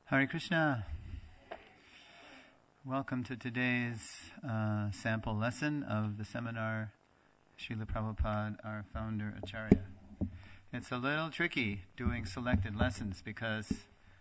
Hare Krishna. Welcome to today's sample lesson of the seminar Srila Prabhupada, our founder, Acharya. It's a little tricky doing selected lessons because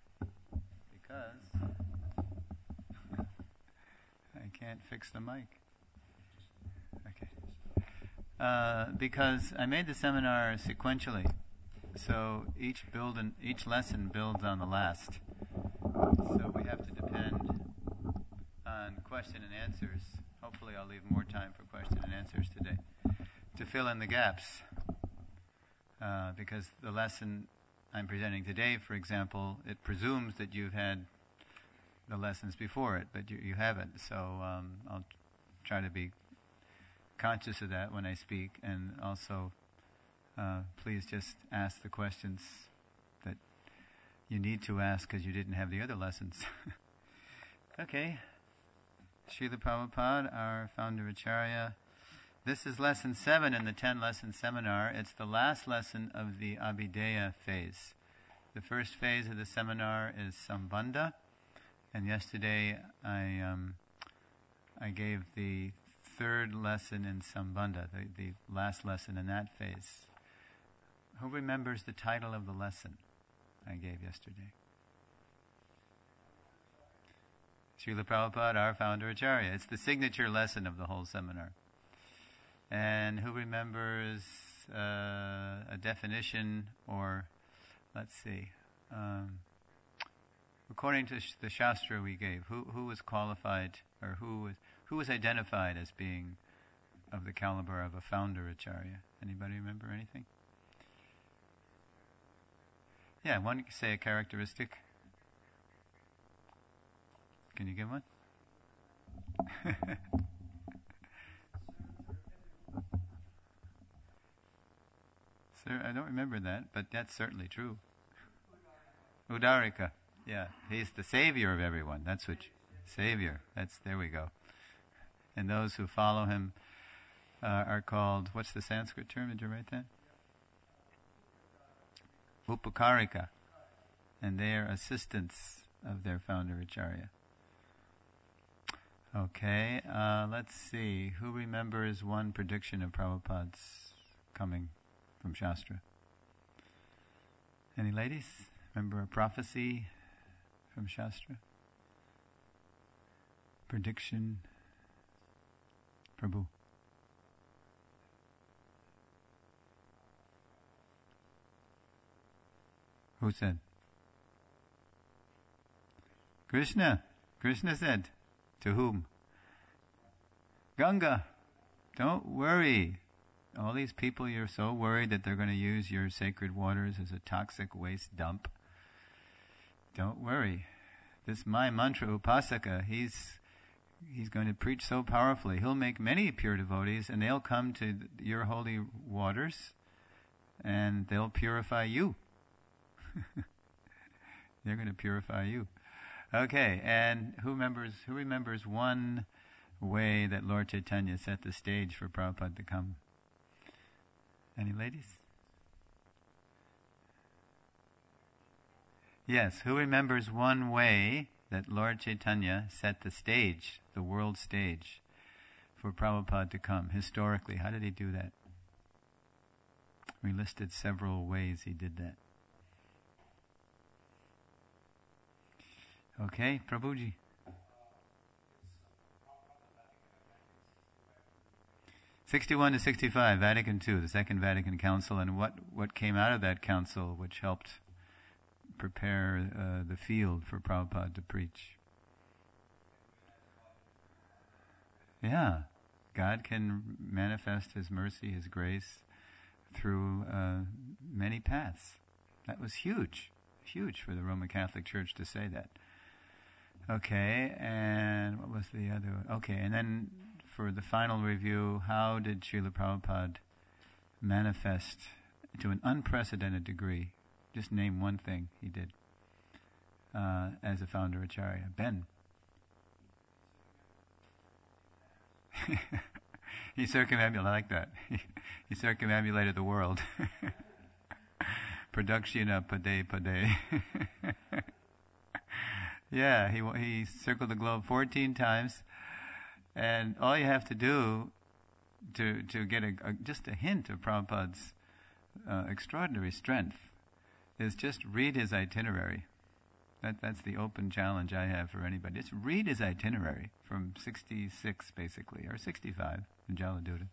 I can't fix the mic. Okay. Because I made the seminar sequentially, so each lesson builds on the last. So we have to depend on question and answers. Hopefully I'll leave more time for question and answers today to fill in the gaps. Because the lesson I'm presenting today, for example, it presumes that you've had the lessons before it, but you haven't. So I'll try to be conscious of that when I speak, and also please just ask the questions that you need to ask because you didn't have the other lessons. Okay. Srila Prabhupada, our founder Acharya. This is lesson 7 in the 10-lesson seminar. It's the last lesson of the Abhideya phase. The first phase of the seminar is Sambandha, and yesterday I gave the third lesson in Sambandha, the last lesson in that phase. Who remembers the title of the lesson I gave yesterday? Srila Prabhupada, our founder Acharya. It's the signature lesson of the whole seminar. And who remembers a definition, or let's see, according to the Shastra we gave, who was qualified, or who was identified as being of the caliber of a founder Acharya? Anybody remember anything? Yeah, one could say a characteristic. Can you give one? Sir, I don't remember that, but that's certainly true. Udarika. Yeah, he's the savior of everyone. That's what savior. There we go. And those who follow him are called, what's the Sanskrit term? Did you write that? Upakarika. And they are assistants of their founder Acharya. Okay, let's see. Who remembers one prediction of Prabhupada's coming from Shastra? Any ladies? Remember a prophecy from Shastra? Prediction? Prabhu? Who said? Krishna. Krishna said. To whom? Ganga. Don't worry. All these people, you're so worried that they're going to use your sacred waters as a toxic waste dump. Don't worry. This my mantra, Upasaka, he's going to preach so powerfully. He'll make many pure devotees, and they'll come to your holy waters, and they'll purify you. They're going to purify you. Okay, and who remembers one way that Lord Chaitanya set the stage for Prabhupada to come? Any ladies? Yes, who remembers one way that Lord Chaitanya set the stage, the world stage, for Prabhupada to come? Historically, how did he do that? We listed several ways he did that. Okay, Prabhuji. '61 to '65, Vatican II, the Second Vatican Council, and what came out of that council, which helped prepare the field for Prabhupada to preach. Yeah, God can manifest His mercy, His grace, through many paths. That was huge for the Roman Catholic Church to say that. Okay, and what was the other one? Okay, and then for the final review, how did Srila Prabhupada manifest to an unprecedented degree? Just name one thing he did as a founder Acharya. Ben. He circumambulated, I like that. He circumambulated the world. Pradakshina pade pade. Yeah, he circled the globe 14 times, and all you have to do to get just a hint of Prabhupada's extraordinary strength is just read his itinerary. That's the open challenge I have for anybody. Just read his itinerary from 66 basically, or 65 in Jaladuta,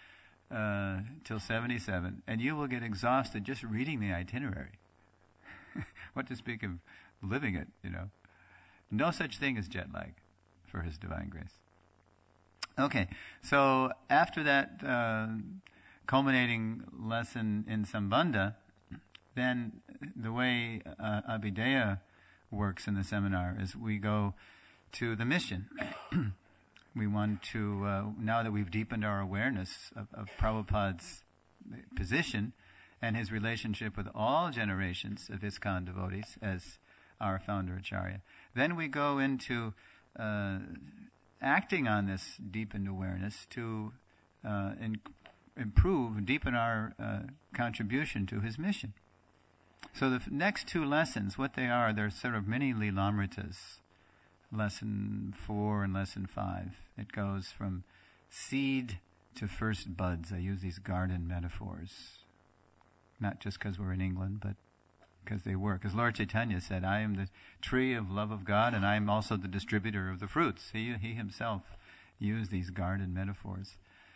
till 77, and you will get exhausted just reading the itinerary. What to speak of living it, No such thing as jet lag for His Divine Grace. Okay, so after that culminating lesson in Sambandha, then the way Abhideya works in the seminar is we go to the mission. We want to, now that we've deepened our awareness of Prabhupada's position and his relationship with all generations of ISKCON devotees as our founder Acharya, then we go into acting on this deepened awareness to improve, deepen our contribution to his mission. So the next two lessons, what they are, they're sort of mini Lilamritas. Lesson 4 and lesson 5. It goes from seed to first buds. I use these garden metaphors. Not just because we're in England, but because they work. As Lord Chaitanya said, I am the tree of love of God, and I am also the distributor of the fruits. He himself used these garden metaphors.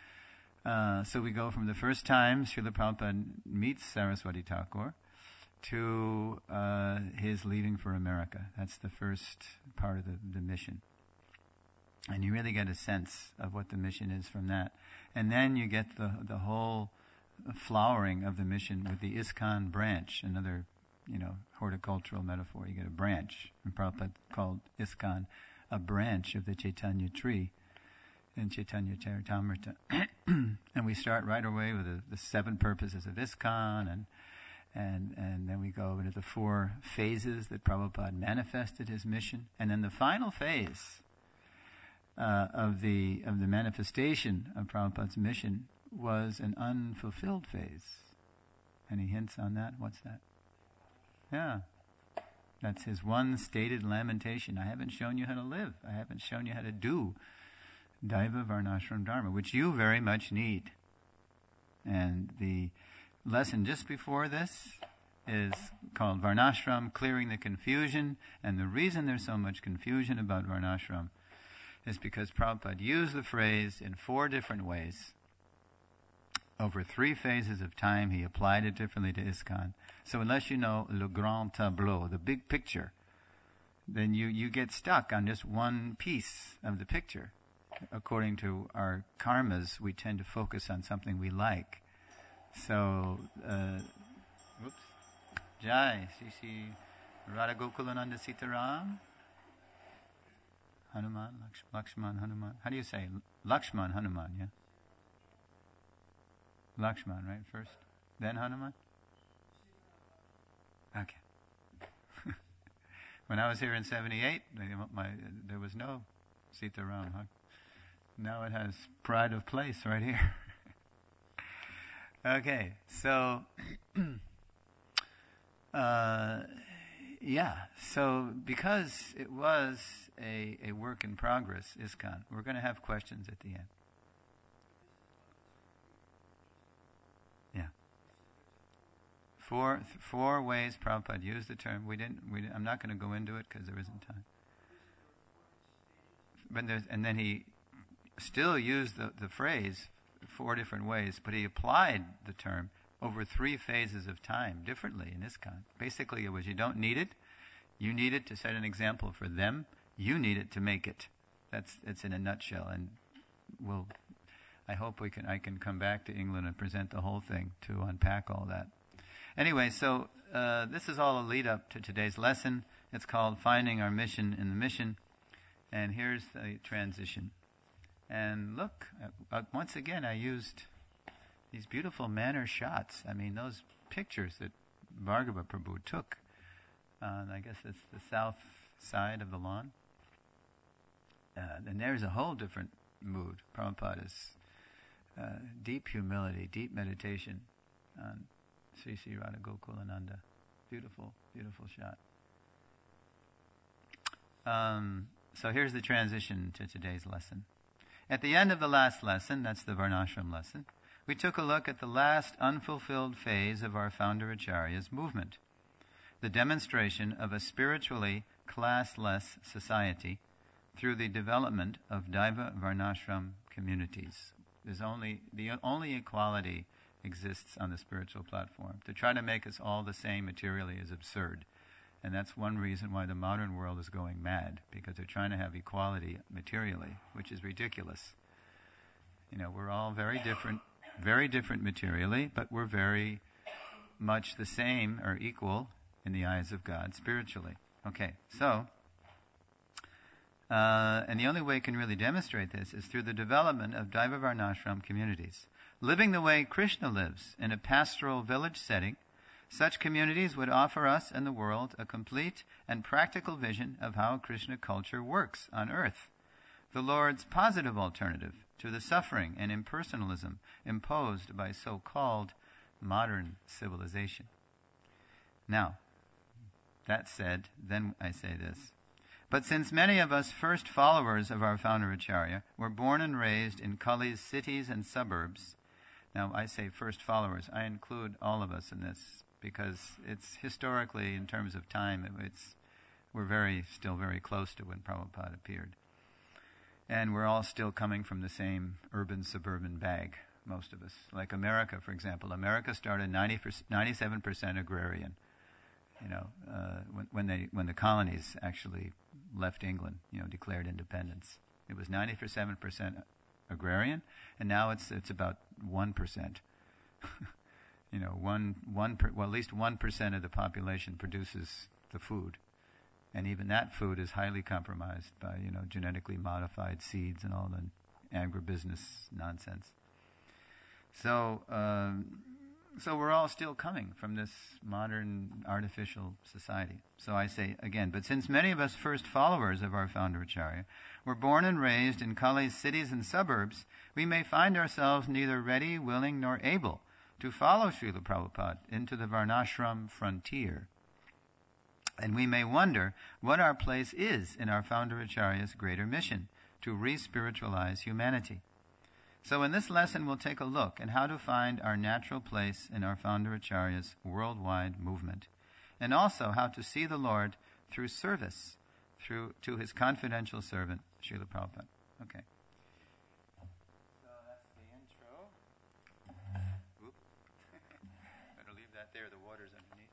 So we go from the first time Srila Prabhupada meets Saraswati Thakur to his leaving for America. That's the first part of the mission. And you really get a sense of what the mission is from that. And then you get the whole flowering of the mission with the ISKCON branch, another horticultural metaphor. You get a branch. And Prabhupada called ISKCON a branch of the Chaitanya tree in Chaitanya Charitamrita. And we start right away with the 7 purposes of ISKCON, and then we go into the 4 phases that Prabhupada manifested his mission. And then the final phase of the manifestation of Prabhupada's mission was an unfulfilled phase. Any hints on that? What's that? Yeah. That's his one stated lamentation. I haven't shown you how to live. I haven't shown you how to do Daiva Varnashram Dharma, which you very much need. And the lesson just before this is called Varnashram, Clearing the Confusion. And the reason there's so much confusion about Varnashram is because Prabhupada used the phrase in 4 different ways. Over 3 phases of time, he applied it differently to ISKCON. So unless you know le grand tableau, the big picture, then you get stuck on just one piece of the picture. According to our karmas, we tend to focus on something we like. So, Jai, Sisi Radha Gokulananda Sitaram, Hanuman, Lakshman, Hanuman. How do you say? Lakshman, Hanuman, yeah? Lakshman, right, first? Then Hanuman? Okay. When I was here in 78, there was no Sitaram. Huh? Now it has pride of place right here. Okay, so, so because it was a work in progress, ISKCON, we're going to have questions at the end. Yeah. Four ways Prabhupada used the term. I'm not going to go into it because there isn't time. And then he still used the phrase 4 different ways, but he applied the term over 3 phases of time differently in ISKCON. Basically, it was you don't need it. You need it to set an example for them. You need it to make it. It's in a nutshell. And I hope I can come back to England and present the whole thing to unpack all that. Anyway, so this is all a lead up to today's lesson. It's called Finding Our Mission in the Mission. And here's the transition. And look, once again, I used these beautiful manner shots. I mean, those pictures that Bhargava Prabhu took on, I guess it's the south side of the lawn. And there's a whole different mood. Prabhupada's deep humility, deep meditation on Sri Sri Radha Gokulananda. Beautiful, beautiful shot. So here's the transition to today's lesson. At the end of the last lesson, that's the Varnashram lesson, we took a look at the last unfulfilled phase of our founder Acharya's movement, the demonstration of a spiritually classless society through the development of Daiva Varnashram communities. The only equality exists on the spiritual platform. To try to make us all the same materially is absurd. And that's one reason why the modern world is going mad, because they're trying to have equality materially, which is ridiculous. We're all very different materially, but we're very much the same or equal in the eyes of God spiritually. Okay, so, and the only way we can really demonstrate this is through the development of Daiva Varnashram communities. Living the way Krishna lives in a pastoral village setting, such communities would offer us and the world a complete and practical vision of how Krishna culture works on earth, the Lord's positive alternative to the suffering and impersonalism imposed by so-called modern civilization. Now, that said, then I say this. But since many of us first followers of our founder Acharya were born and raised in Kali's cities and suburbs, now I say first followers, I include all of us in this, because it's historically, in terms of time, we're still very close to when Prabhupada appeared. And we're all still coming from the same urban-suburban bag, most of us. Like America, for example. America started 97% agrarian. When the colonies actually left England, declared independence. It was 97% agrarian, and now it's about 1%. At least 1% of the population produces the food, and even that food is highly compromised by genetically modified seeds and all the agribusiness nonsense. So we're all still coming from this modern artificial society. So I say again, but since many of us first followers of our founder Acharya were born and raised in Kali's cities and suburbs, we may find ourselves neither ready, willing, nor able to follow Srila Prabhupada into the Varnashram frontier. And we may wonder what our place is in our founder Acharya's greater mission to re-spiritualize humanity. So in this lesson, we'll take a look at how to find our natural place in our founder Acharya's worldwide movement, and also how to see the Lord through service to his confidential servant, Srila Prabhupada. Okay. So that's the intro. Oop. Better leave that there. The water's underneath.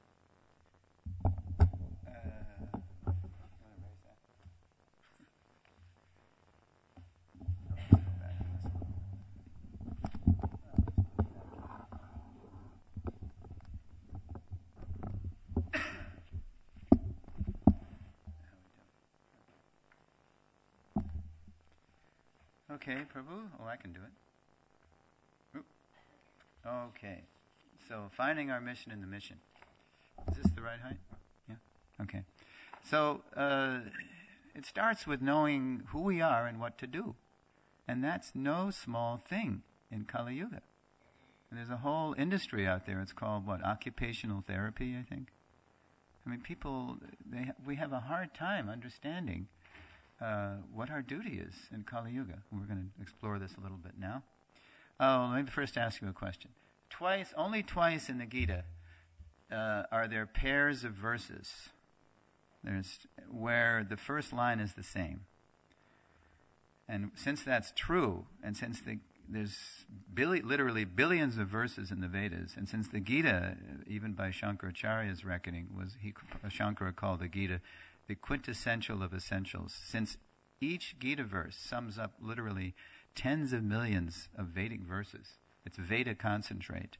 Okay, Prabhu? Oh, I can do it. Oop. Okay. So, finding our mission in the mission. Is this the right height? Yeah? Okay. So, it starts with knowing who we are and what to do. And that's no small thing in Kali Yuga. And there's a whole industry out there. It's called, occupational therapy, I think. I mean, people, we have a hard time understanding what our duty is in Kali Yuga. We're going to explore this a little bit now. Let me first ask you a question. Only twice in the Gita are there pairs of verses where the first line is the same. And since that's true, and since there's literally billions of verses in the Vedas, and since the Gita, even by Shankaracharya's reckoning, Shankara called the Gita the quintessential of essentials, since each Gita verse sums up literally tens of millions of Vedic verses. It's Veda concentrate.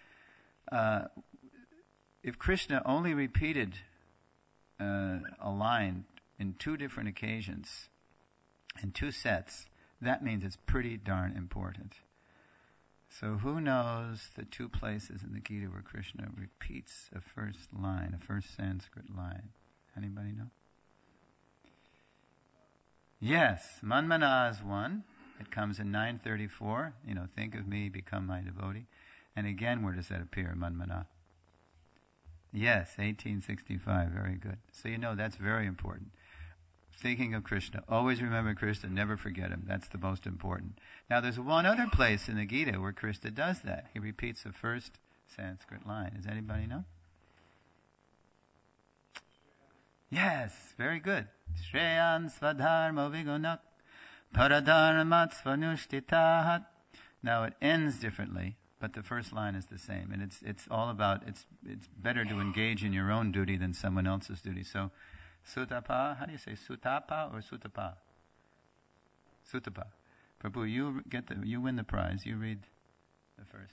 If Krishna only repeated a line in two different occasions, in two sets, that means it's pretty darn important. So who knows the two places in the Gita where Krishna repeats a first line, a first Sanskrit line? Anybody know? Yes, Manmana is one. It comes in 934. Think of me, become my devotee. And again, where does that appear, Manmana? Yes, 1865. Very good. So that's very important. thinking of Krishna. Always remember Krishna, never forget him. That's the most important. Now there's one other place in the Gita where Krishna does that. He repeats the first Sanskrit line. Does anybody know? Yes, very good. Shreyan svadharma vigunak paradharmat svanushtitahat. Now it ends differently, but the first line is the same. And it's all about, it's better to engage in your own duty than someone else's duty. So, Sutapa, how do you say, Sutapa or Sutapa? Sutapa. Prabhu, you win the prize. You read the first.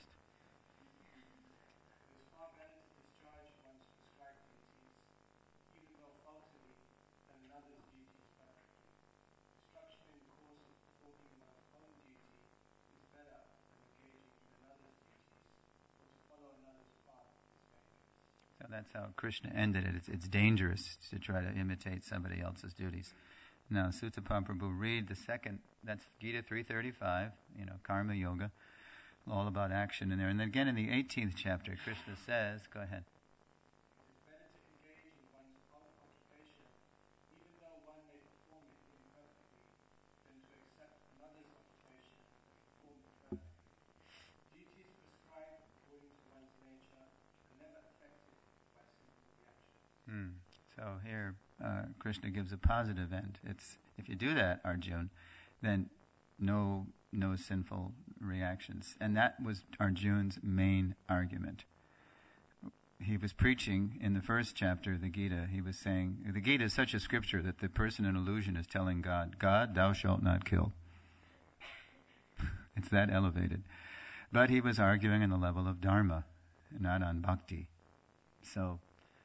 So that's how Krishna ended it. It's dangerous to try to imitate somebody else's duties. Now, Sutapa Prabhu, read the second, that's Gita 335, Karma Yoga, all about action in there. And then again in the 18th chapter, Krishna says, go ahead. It's better to engage in one's own occupation, even though one may perform it imperfectly, than to accept another's occupation and perform it perfectly. Duties prescribed according to one's nature are never affected by sinful reactions. So here, Krishna gives a positive end. It's if you do that, Arjun, then no sinful reactions. And that was Arjun's main argument. He was preaching in the first chapter of the Gita. He was saying, the Gita is such a scripture that the person in illusion is telling God, God, thou shalt not kill. It's that elevated. But he was arguing on the level of dharma, not on bhakti. So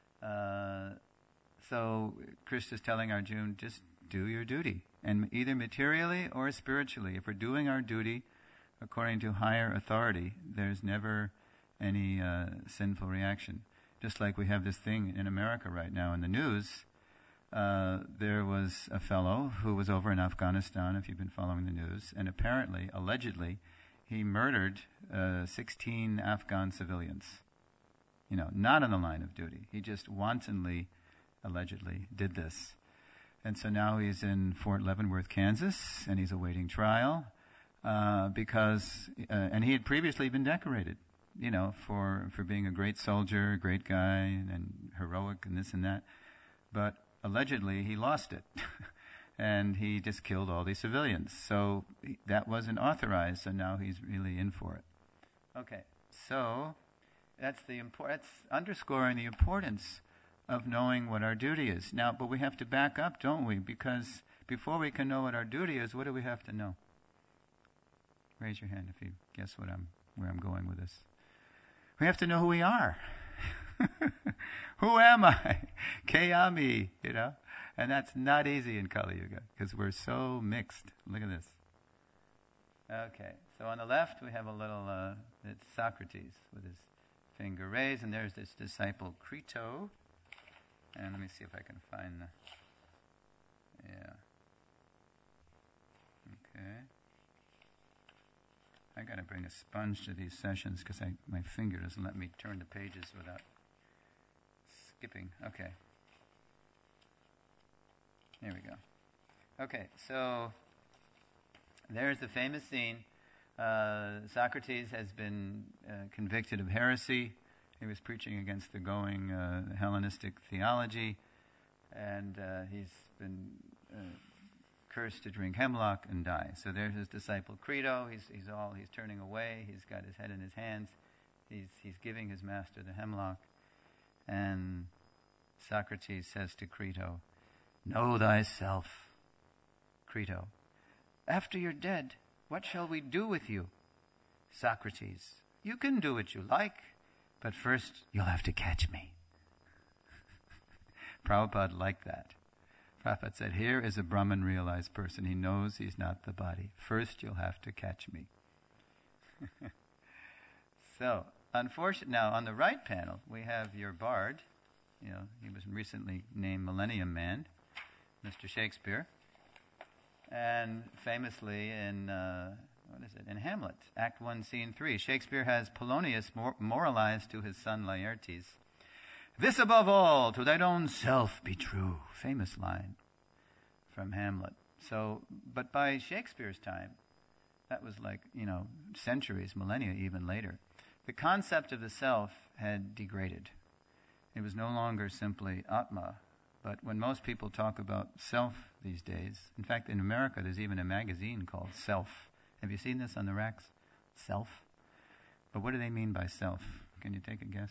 Krishna's telling Arjuna, just do your duty, and either materially or spiritually. If we're doing our duty according to higher authority, there's never any sinful reaction. Just like we have this thing in America right now in the news, there was a fellow who was over in Afghanistan, if you've been following the news, and apparently, allegedly, he murdered 16 Afghan civilians. Not on the line of duty. He just wantonly, allegedly, did this. And so now he's in Fort Leavenworth, Kansas, and he's awaiting trial because and he had previously been decorated, for being a great soldier, a great guy, and heroic and this and that. But allegedly he lost it, and he just killed all these civilians. So that wasn't authorized, so now he's really in for it. Okay, so that's underscoring the importance of knowing what our duty is. Now, but we have to back up, don't we? Because before we can know what our duty is, what do we have to know? Raise your hand if you guess where I'm going with this. We have to know who we are. Who am I? Kayami, And that's not easy in Kali Yuga because we're so mixed. Look at this. Okay, so on the left we have a little, it's Socrates with his finger raised, and there's this disciple Crito. And let me see if I can find yeah. Okay. I got to bring a sponge to these sessions because my finger doesn't let me turn the pages without skipping. Okay. Here we go. Okay, so there's the famous scene. Socrates has been convicted of heresy. He was preaching against the going Hellenistic theology, and he's been cursed to drink hemlock and die. So there's his disciple Crito. He's turning away. He's got his head in his hands. He's giving his master the hemlock, and Socrates says to Crito, "Know thyself, Crito. After you're dead, what shall we do with you?" Socrates, "You can do what you like, but first you'll have to catch me." Prabhupada liked that. Prabhupada said, here is a Brahman realized person. He knows he's not the body. First you'll have to catch me. So, unfortunately, now on the right panel, we have your bard. He was recently named Millennium Man, Mr. Shakespeare. And famously in Hamlet, Act 1, Scene 3, Shakespeare has Polonius moralized to his son Laertes, "This above all, to thine own self be true." Famous line from Hamlet. So, but by Shakespeare's time, that was like, centuries, millennia, even later, the concept of the self had degraded. It was no longer simply Atma, but when most people talk about self these days, in fact, in America, there's even a magazine called Self. Have you seen this on the racks? Self? But what do they mean by self? Can you take a guess?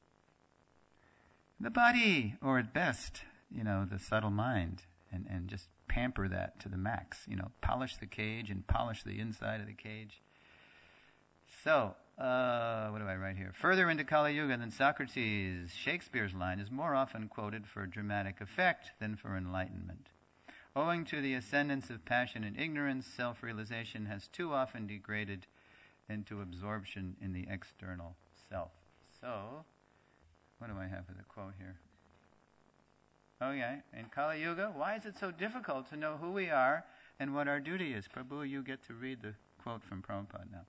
The body, or at best, the subtle mind, and just pamper that to the max, polish the cage and polish the inside of the cage. So, what do I write here? Further into Kali Yuga than Socrates, Shakespeare's line is more often quoted for dramatic effect than for enlightenment. Owing to the ascendance of passion and ignorance, self-realization has too often degraded into absorption in the external self. So, what do I have as a quote here? Oh yeah, in Kali Yuga, why is it so difficult to know who we are and what our duty is? Prabhu, you get to read the quote from Prabhupada now.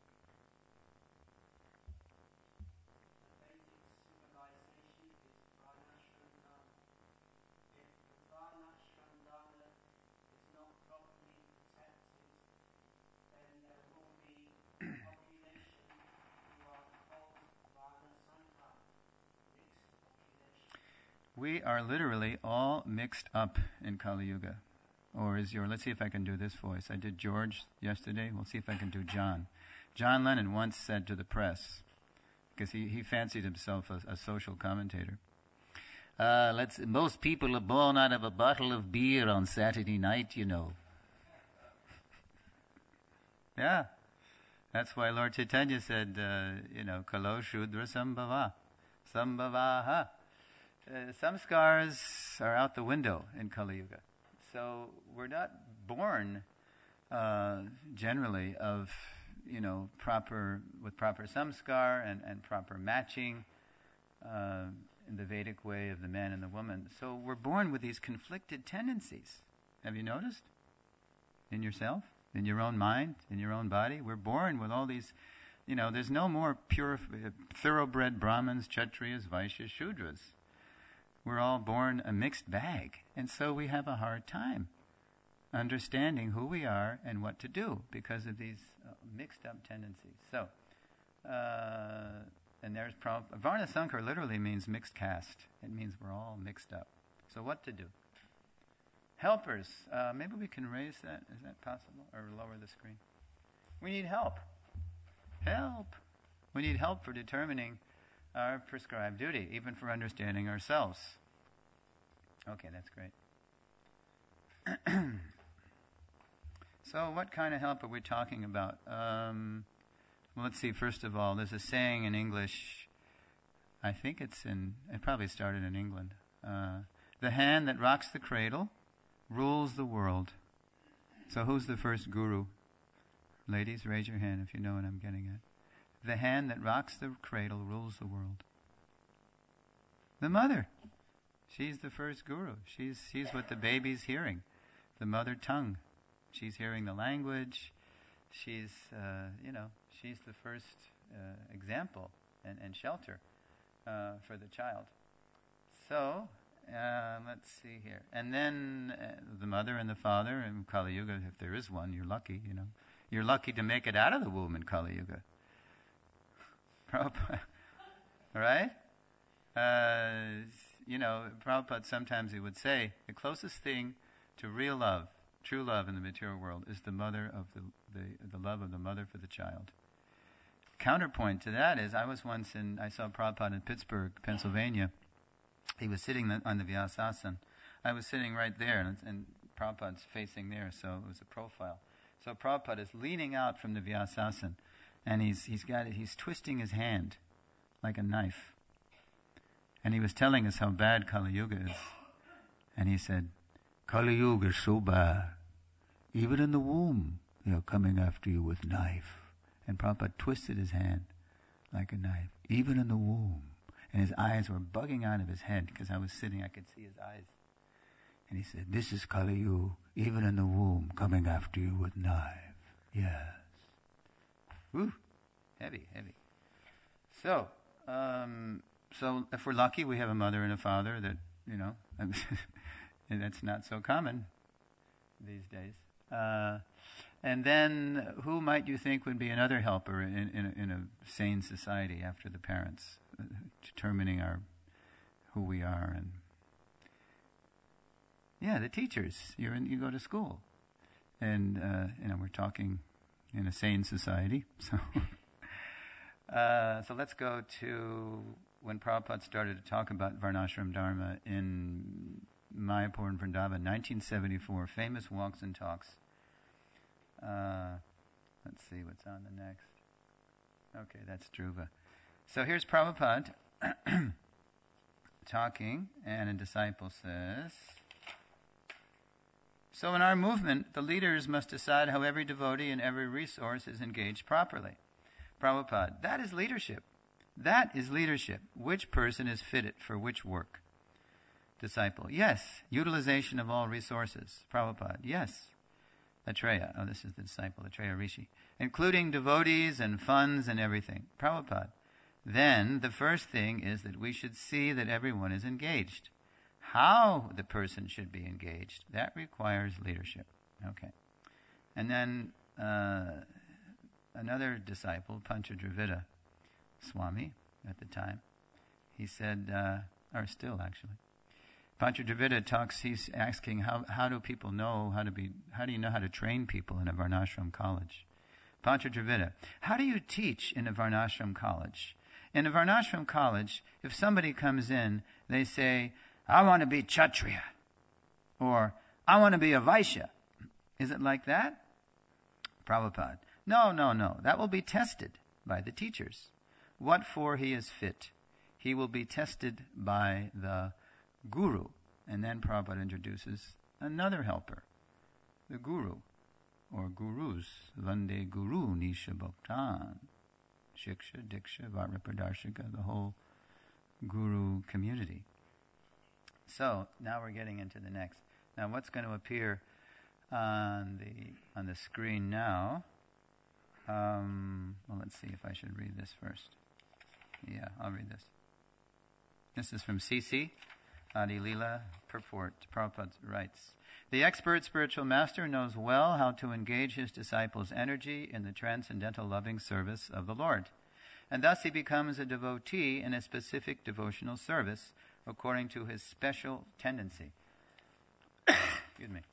We are literally all mixed up in Kali Yuga. Or let's see if I can do this voice. I did George yesterday. We'll see if I can do John. John Lennon once said to the press, because he fancied himself a social commentator, most people are born out of a bottle of beer on Saturday night, Yeah. That's why Lord Chaitanya said, Kalo Shudra Sambhava. Sambhavaha. Samskars are out the window in Kali Yuga. So we're not born generally of, with proper samskar and proper matching in the Vedic way of the man and the woman. So we're born with these conflicted tendencies. Have you noticed? In yourself, in your own mind, in your own body? We're born with all these, there's no more pure, thoroughbred Brahmins, Kshatriyas, Vaishyas, Shudras. We're all born a mixed bag, and so we have a hard time understanding who we are and what to do because of these mixed up tendencies. So, and there's Varna Sankar literally means mixed caste. It means we're all mixed up. So what to do? Helpers. Maybe we can raise that. Is that possible? Or lower the screen? We need help. Help. We need help for determining our prescribed duty, even for understanding ourselves. Okay, that's great. So what kind of help are we talking about? Well, let's see. First of all, there's a saying in English, it probably started in England. The hand that rocks the cradle rules the world. So who's the first guru? Ladies, raise your hand if you know what I'm getting at. The hand that rocks the cradle rules the world. The mother. She's the first guru. She's what the baby's hearing. The mother tongue. She's hearing the language. She's the first example and shelter for the child. So, let's see here. And then the mother and the father in Kali Yuga, if there is one, you're lucky, You're lucky to make it out of the womb in Kali Yuga. Prabhupada, right? Prabhupada sometimes he would say, the closest thing to real love, true love in the material world, is the mother of the love of the mother for the child. Counterpoint to that is, I saw Prabhupada in Pittsburgh, Pennsylvania. He was sitting on the Vyasasana. I was sitting right there, and Prabhupada's facing there, so it was a profile. So Prabhupada is leaning out from the Vyasasana, and he's twisting his hand like a knife. And he was telling us how bad Kali Yuga is. And he said, Kali Yuga is so bad. Even in the womb, they are coming after you with knife. And Prabhupada twisted his hand like a knife, even in the womb. And his eyes were bugging out of his head because I was sitting, I could see his eyes. And he said, this is Kali Yuga, even in the womb, coming after you with knife. Yes. Woo. Heavy. So if we're lucky, we have a mother and a father that, and that's not so common. these days. And then, who might you think would be another helper in a sane society after the parents, determining who we are? And yeah, the teachers. You go to school, and we're talking in a sane society. So, so let's go to when Prabhupada started to talk about Varnashram Dharma in Mayapur and Vrindavan, 1974. Famous walks and talks. Let's see what's on the next. Okay, that's Dhruva. So here's Prabhupada talking, and a disciple says, so in our movement, the leaders must decide how every devotee and every resource is engaged properly. Prabhupada, that is leadership. That is leadership. Which person is fitted for which work? Disciple, yes, utilization of all resources. Prabhupada, yes. Atreya, this is the disciple, Atreya Rishi, including devotees and funds and everything. Prabhupada, then the first thing is that we should see that everyone is engaged. How the person should be engaged, that requires leadership. Okay. And then another disciple, Panchadravida Swami, at the time, he said, or still actually, Panchadravida talks, he's asking how do people know how do you know how to train people in a Varnashram college? Panchadravida, how do you teach in a Varnashram college? In a Varnashram college, if somebody comes in, they say, I want to be Kshatriya, or I want to be a Vaishya. Is it like that? Prabhupada, no, that will be tested by the teachers. What for he is fit? He will be tested by the Guru. And then Prabhupada introduces another helper, the Guru, or Gurus, Vande Guru Nisha Bhaktan, Shiksha, Diksha, Varnapradarshika, the whole Guru community. So, now we're getting into the next. Now what's going to appear on the screen now, well, let's see if I should read this first. Yeah, I'll read this. This is from CC, Adi Leela Purport. Prabhupada writes, the expert spiritual master knows well how to engage his disciples' energy in the transcendental loving service of the Lord. And thus he becomes a devotee in a specific devotional service according to his special tendency. Excuse me.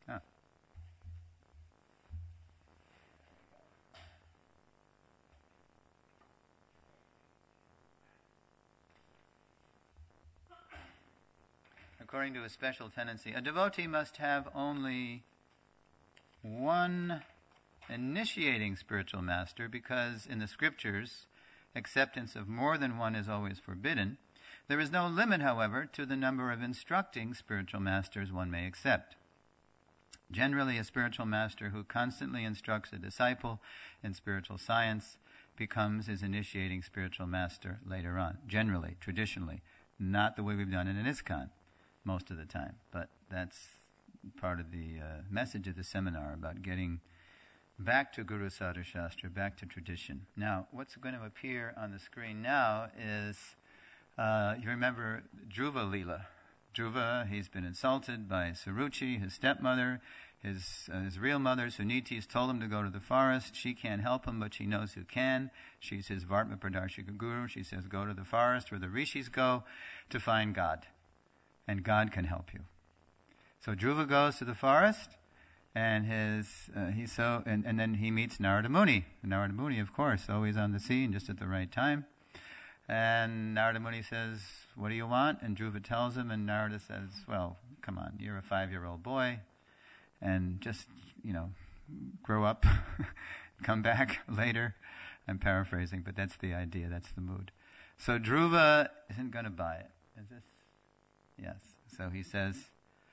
According to his special tendency, a devotee must have only one initiating spiritual master, because in the scriptures, acceptance of more than one is always forbidden. There is no limit, however, to the number of instructing spiritual masters one may accept. Generally, a spiritual master who constantly instructs a disciple in spiritual science becomes his initiating spiritual master later on. Generally, traditionally, not the way we've done it in ISKCON most of the time, but that's part of the message of the seminar about getting back to Guru Sadhu Shastra, back to tradition. Now, what's going to appear on the screen now is, you remember Dhruva Leela. Dhruva, he's been insulted by Saruchi, his stepmother. His real mother, Suniti, has told him to go to the forest. She can't help him, but she knows who can. She's his Vartma Pradarshika Guru. She says, go to the forest where the rishis go to find God. And God can help you. So Dhruva goes to the forest, and and then he meets Narada Muni. Narada Muni, of course, always on the scene, just at the right time. And Narada Muni says, what do you want? And Dhruva tells him, and Narada says, well, come on, you're a 5-year-old boy, and just, grow up, come back later. I'm paraphrasing, but that's the idea, that's the mood. So Dhruva isn't going to buy it. Is this? Yes. So he says,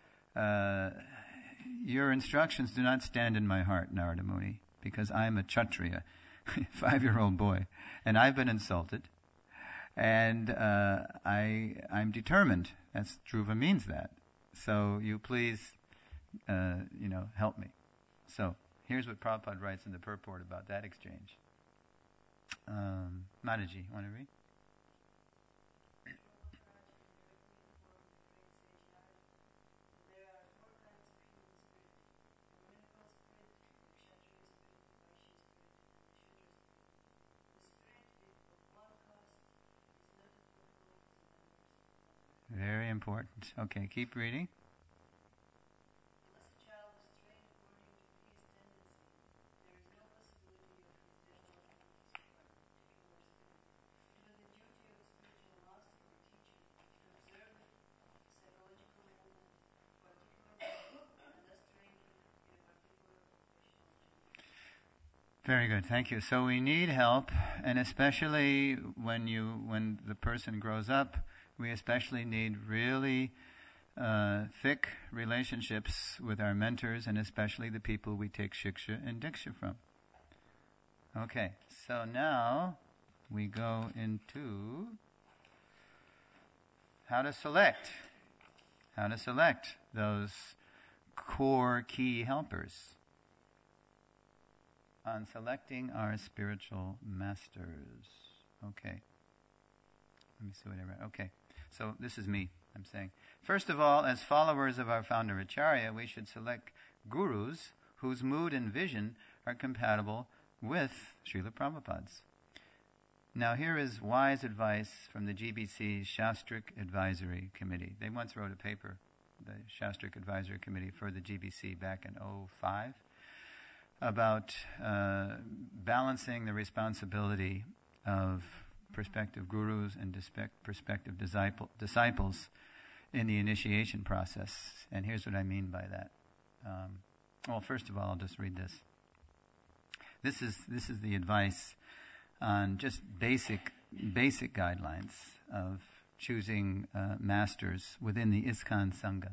your instructions do not stand in my heart, Narada Muni, because I'm a Kshatriya, 5-year-old boy, and I've been insulted, and I'm determined. That's Dhruva means that. So you please, help me. So here's what Prabhupada writes in the purport about that exchange. Mataji, want to read? important. Okay, keep reading. Unless a child is trained according to his tendency, there is no possibility of his developing his particular spirit. It was the duty of a spiritual master or teacher to observe the psychological movement of a particular man and thus train him in a particular professional duty. Very good, thank you. So we need help, and especially when the person grows up, we especially need really thick relationships with our mentors, and especially the people we take shiksha and diksha from. Okay, so now we go into how to select those core key helpers. On selecting our spiritual masters. Okay. Let me see what I wrote. Okay. So this is me, I'm saying. First of all, as followers of our founder Acharya, we should select gurus whose mood and vision are compatible with Srila Prabhupada's. Now here is wise advice from the GBC's Shastrik Advisory Committee. They once wrote a paper, the Shastrik Advisory Committee for the GBC back in 2005, about balancing the responsibility of prospective gurus and prospective disciples in the initiation process. And here's what I mean by that. Well, first of all, I'll just read this. This is the advice on just basic guidelines of choosing masters within the ISKCON Sangha.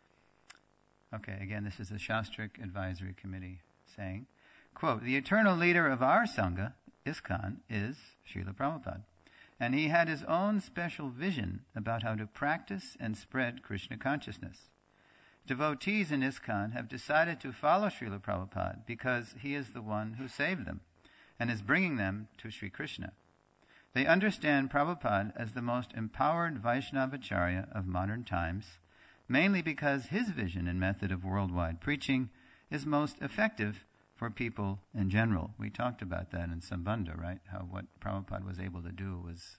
Okay, again, this is the Shastrik Advisory Committee saying, quote, "The eternal leader of our Sangha, ISKCON, is Srila Prabhupada. And he had his own special vision about how to practice and spread Krishna consciousness. Devotees in ISKCON have decided to follow Srila Prabhupada because he is the one who saved them and is bringing them to Sri Krishna. They understand Prabhupada as the most empowered Vaishnavacharya of modern times, mainly because his vision and method of worldwide preaching is most effective for people in general." We talked about that in Sambandha, right? How what Prabhupada was able to do was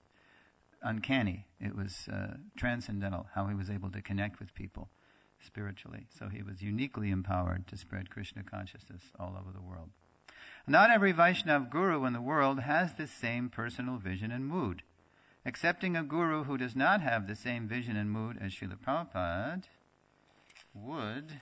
uncanny. It was transcendental, how he was able to connect with people spiritually. So he was uniquely empowered to spread Krishna consciousness all over the world. Not every Vaishnav guru in the world has this same personal vision and mood. Accepting a guru who does not have the same vision and mood as Srila Prabhupada would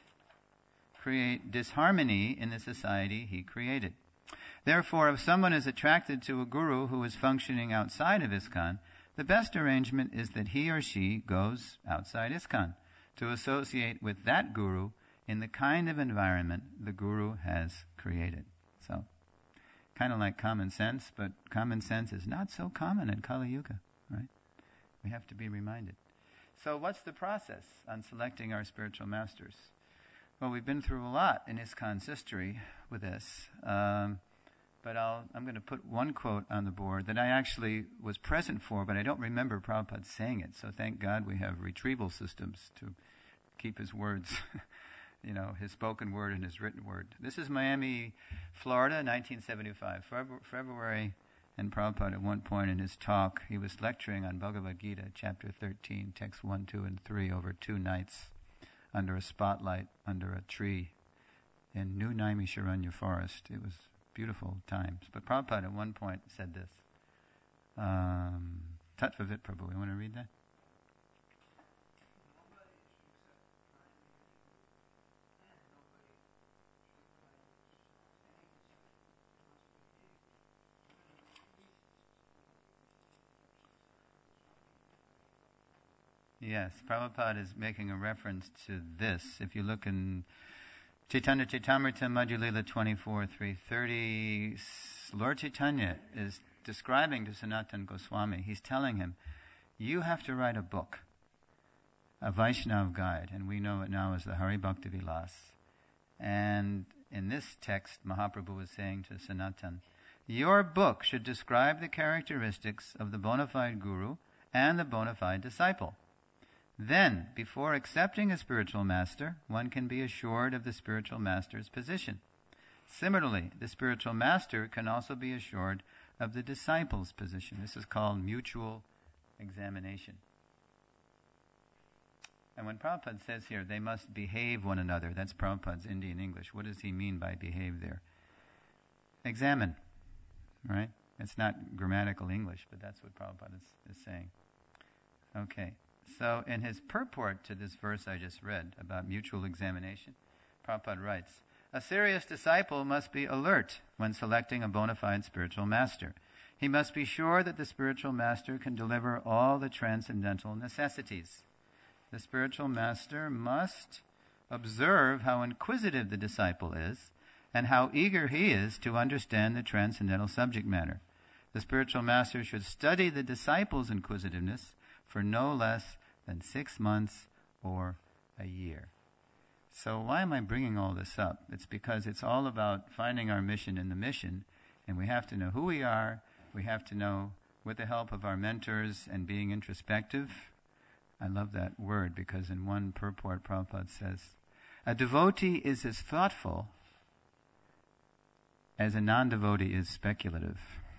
create disharmony in the society he created. Therefore, if someone is attracted to a guru who is functioning outside of ISKCON, the best arrangement is that he or she goes outside ISKCON to associate with that guru in the kind of environment the guru has created. So, kind of like common sense, but common sense is not so common in Kali Yuga, right? We have to be reminded. So what's the process on selecting our spiritual masters? Well, we've been through a lot in ISKCON's history with this, but I'm going to put one quote on the board that I actually was present for, but I don't remember Prabhupada saying it. So thank God we have retrieval systems to keep his words, his spoken word and his written word. This is Miami, Florida, 1975, February. And Prabhupada, at one point in his talk, he was lecturing on Bhagavad Gita, chapter 13, texts 1, 2, and 3, over 2 nights, under a spotlight, under a tree, in New Naimisharanya forest. It was beautiful times. But Prabhupada, at one point, said this. Tattvavit Prabhu, you want to read that? Yes, Prabhupada is making a reference to this. If you look in Chaitanya Chaitamrita Madhya-lila 24:330, Lord Chaitanya is describing to Sanatana Goswami, he's telling him, you have to write a book, a Vaishnav guide, and we know it now as the Hari Bhakti Vilas. And in this text, Mahaprabhu is saying to Sanatana, your book should describe the characteristics of the bona fide guru and the bona fide disciple. Then, before accepting a spiritual master, one can be assured of the spiritual master's position. Similarly, the spiritual master can also be assured of the disciple's position. This is called mutual examination. And when Prabhupada says here, they must behave one another, that's Prabhupada's Indian English. What does he mean by behave there? Examine, right? It's not grammatical English, but that's what Prabhupada is saying. Okay, so in his purport to this verse I just read about mutual examination, Prabhupada writes, a serious disciple must be alert when selecting a bona fide spiritual master. He must be sure that the spiritual master can deliver all the transcendental necessities. The spiritual master must observe how inquisitive the disciple is and how eager he is to understand the transcendental subject matter. The spiritual master should study the disciple's inquisitiveness for no less than 6 months or a year. So why am I bringing all this up? It's because it's all about finding our mission in the mission, and we have to know who we are. We have to know, with the help of our mentors and being introspective. I love that word because in one purport, Prabhupada says, a devotee is as thoughtful as a non-devotee is speculative.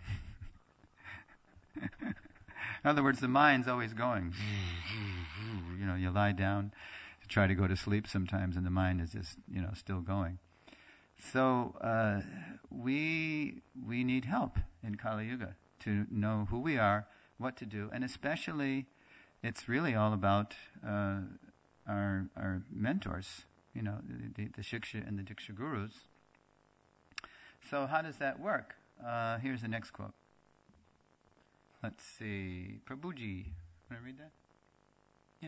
In other words, the mind's always going. You lie down to try to go to sleep sometimes, and the mind is just, still going. So we need help in Kali Yuga to know who we are, what to do, and especially, it's really all about our mentors, the Shiksha and the Diksha Gurus. So how does that work? Here's the next quote. Let's see. Prabhuji, want to read that? Yeah.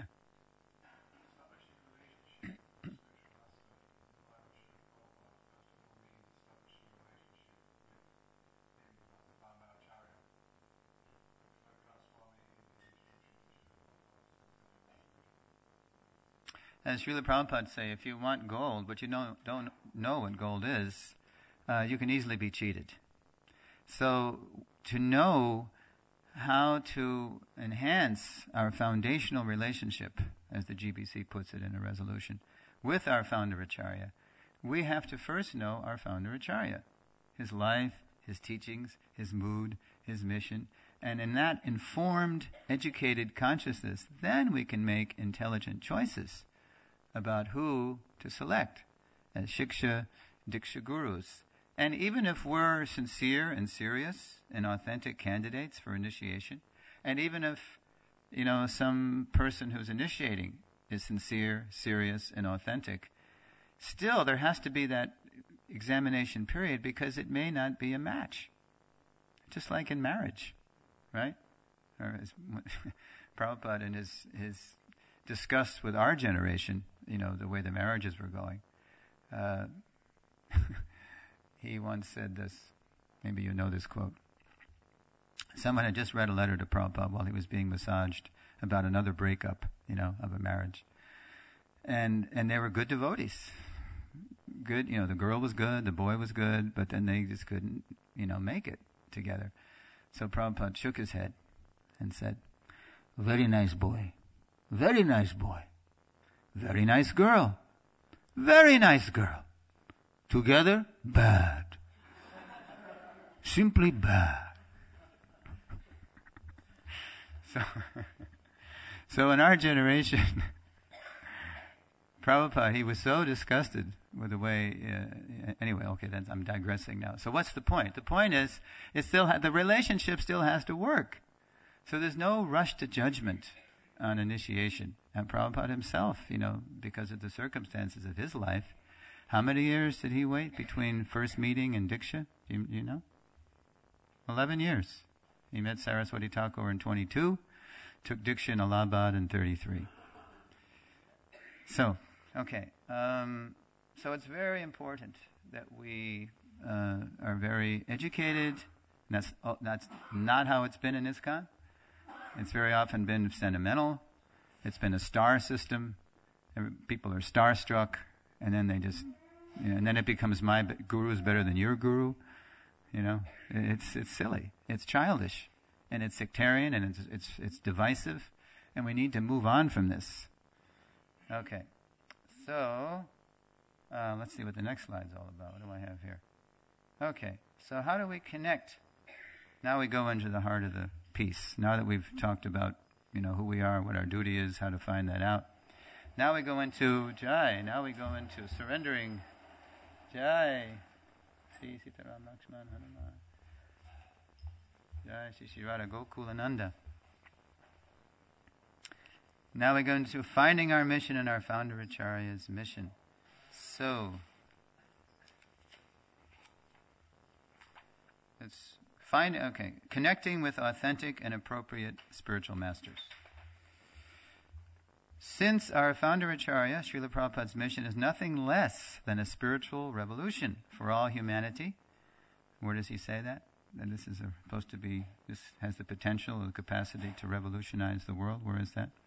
As Srila Prabhupada say, if you want gold, but you don't know what gold is, you can easily be cheated. So to know how to enhance our foundational relationship, as the GBC puts it in a resolution, with our founder Acharya, we have to first know our founder Acharya, his life, his teachings, his mood, his mission. And in that informed, educated consciousness, then we can make intelligent choices about who to select as Shiksha, Diksha Gurus. And even if we're sincere and serious and authentic candidates for initiation, and even if, some person who's initiating is sincere, serious, and authentic, still there has to be that examination period because it may not be a match. Just like in marriage, right? Or as Prabhupada in his discuss with our generation, the way the marriages were going, he once said this, maybe you know this quote. Someone had just read a letter to Prabhupada while he was being massaged about another breakup, of a marriage. And they were good devotees. Good, the girl was good, the boy was good, but then they just couldn't, make it together. So Prabhupada shook his head and said, very nice boy, very nice boy, very nice girl, very nice girl. Together, bad. Simply bad. So in our generation, Prabhupada, he was so disgusted with the way, anyway, okay, I'm digressing now. So what's the point? The point is, the relationship still has to work. So there's no rush to judgment on initiation. And Prabhupada himself, because of the circumstances of his life, how many years did he wait between first meeting and Diksha? You know? 11 years. He met Saraswati Thakur in 22, took Diksha in Allahabad in 33. So, okay. So it's very important that we are very educated. That's not how it's been in ISKCON. It's very often been sentimental. It's been a star system. People are starstruck, and then they just, and then it becomes my guru is better than your guru. It's silly. It's childish, and it's sectarian, and it's divisive, and we need to move on from this. Okay, so let's see what the next slide's all about. What do I have here? Okay, so how do we connect? Now we go into the heart of the piece. Now that we've talked about, who we are, what our duty is, how to find that out. Now we go into Jai. Now we go into surrendering. Jai. Sri Sitaram Lakshman Hanuman. Jai Shri Shri Radha Gokulananda. Now we go into finding our mission and our founder Acharya's mission. So, let's connecting with authentic and appropriate spiritual masters. Since our founder Acharya, Srila Prabhupada's mission is nothing less than a spiritual revolution for all humanity. Where does he say that? That this is supposed to be, this has the potential or the capacity to revolutionize the world. Where is that?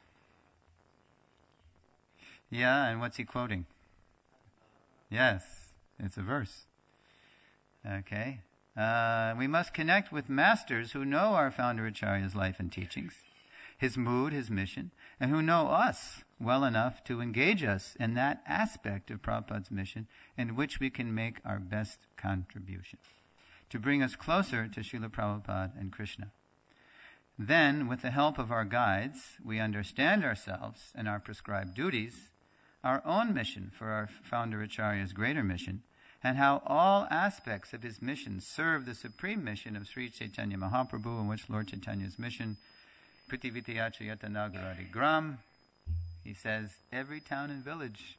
Yeah, and what's he quoting? Yes, it's a verse. Okay. We must connect with masters who know our founder Acharya's life and teachings, his mood, his mission, and who know us well enough to engage us in that aspect of Prabhupada's mission in which we can make our best contribution, to bring us closer to Srila Prabhupada and Krishna. Then, with the help of our guides, we understand ourselves and our prescribed duties, our own mission for our founder Acharya's greater mission, and how all aspects of his mission serve the supreme mission of Sri Chaitanya Mahaprabhu, in which Lord Chaitanya's mission, Prithivitiyachayata Nagaradi Gram, he says, every town and village,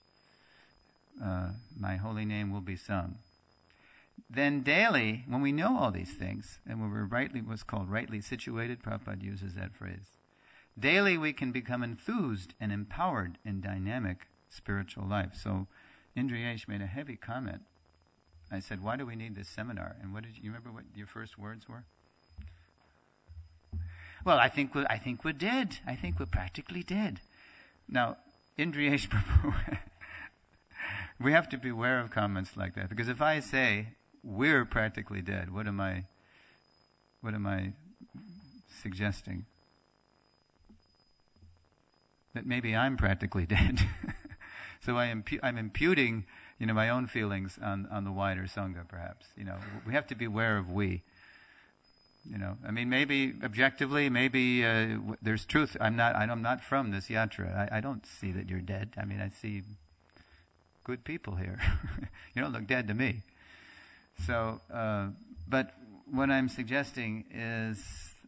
my holy name will be sung. Then daily, when we know all these things, and when we're what's called rightly situated, Prabhupada uses that phrase, daily we can become enthused and empowered in dynamic spiritual life. So Indriyesh made a heavy comment. I said, why do we need this seminar? And what did you remember what your first words were? Well, I think we did. I think we practically did. Now, Indriyesh Prabhu, we have to beware of comments like that, because if I say we're practically dead, what am I suggesting? That maybe I'm practically dead. So I'm imputing, my own feelings on the wider Sangha, perhaps. We have to be aware of we. Maybe objectively, there's truth. I'm not from this yatra. I don't see that you're dead. I see good people here. You don't look dead to me. So, but what I'm suggesting is,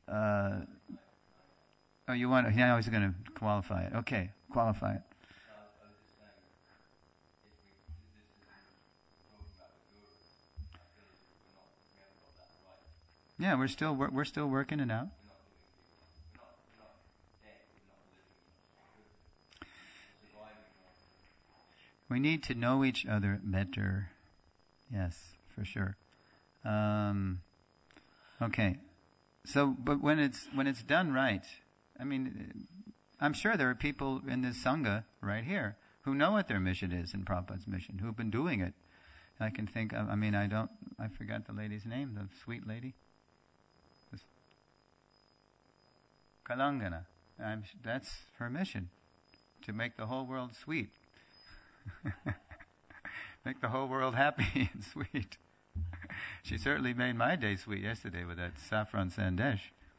you want? Now he's going to qualify it. Okay, qualify it. Yeah, we're still working it out. We need to know each other better. Yes, for sure. Okay. So, but when it's done right, I'm sure there are people in this Sangha right here who know what their mission is in Prabhupada's mission, who've been doing it. I can think, I forgot the lady's name, the sweet lady. Kalangana. That's her mission, to make the whole world sweet. Make the whole world happy and sweet. She certainly made my day sweet yesterday with that saffron sandesh.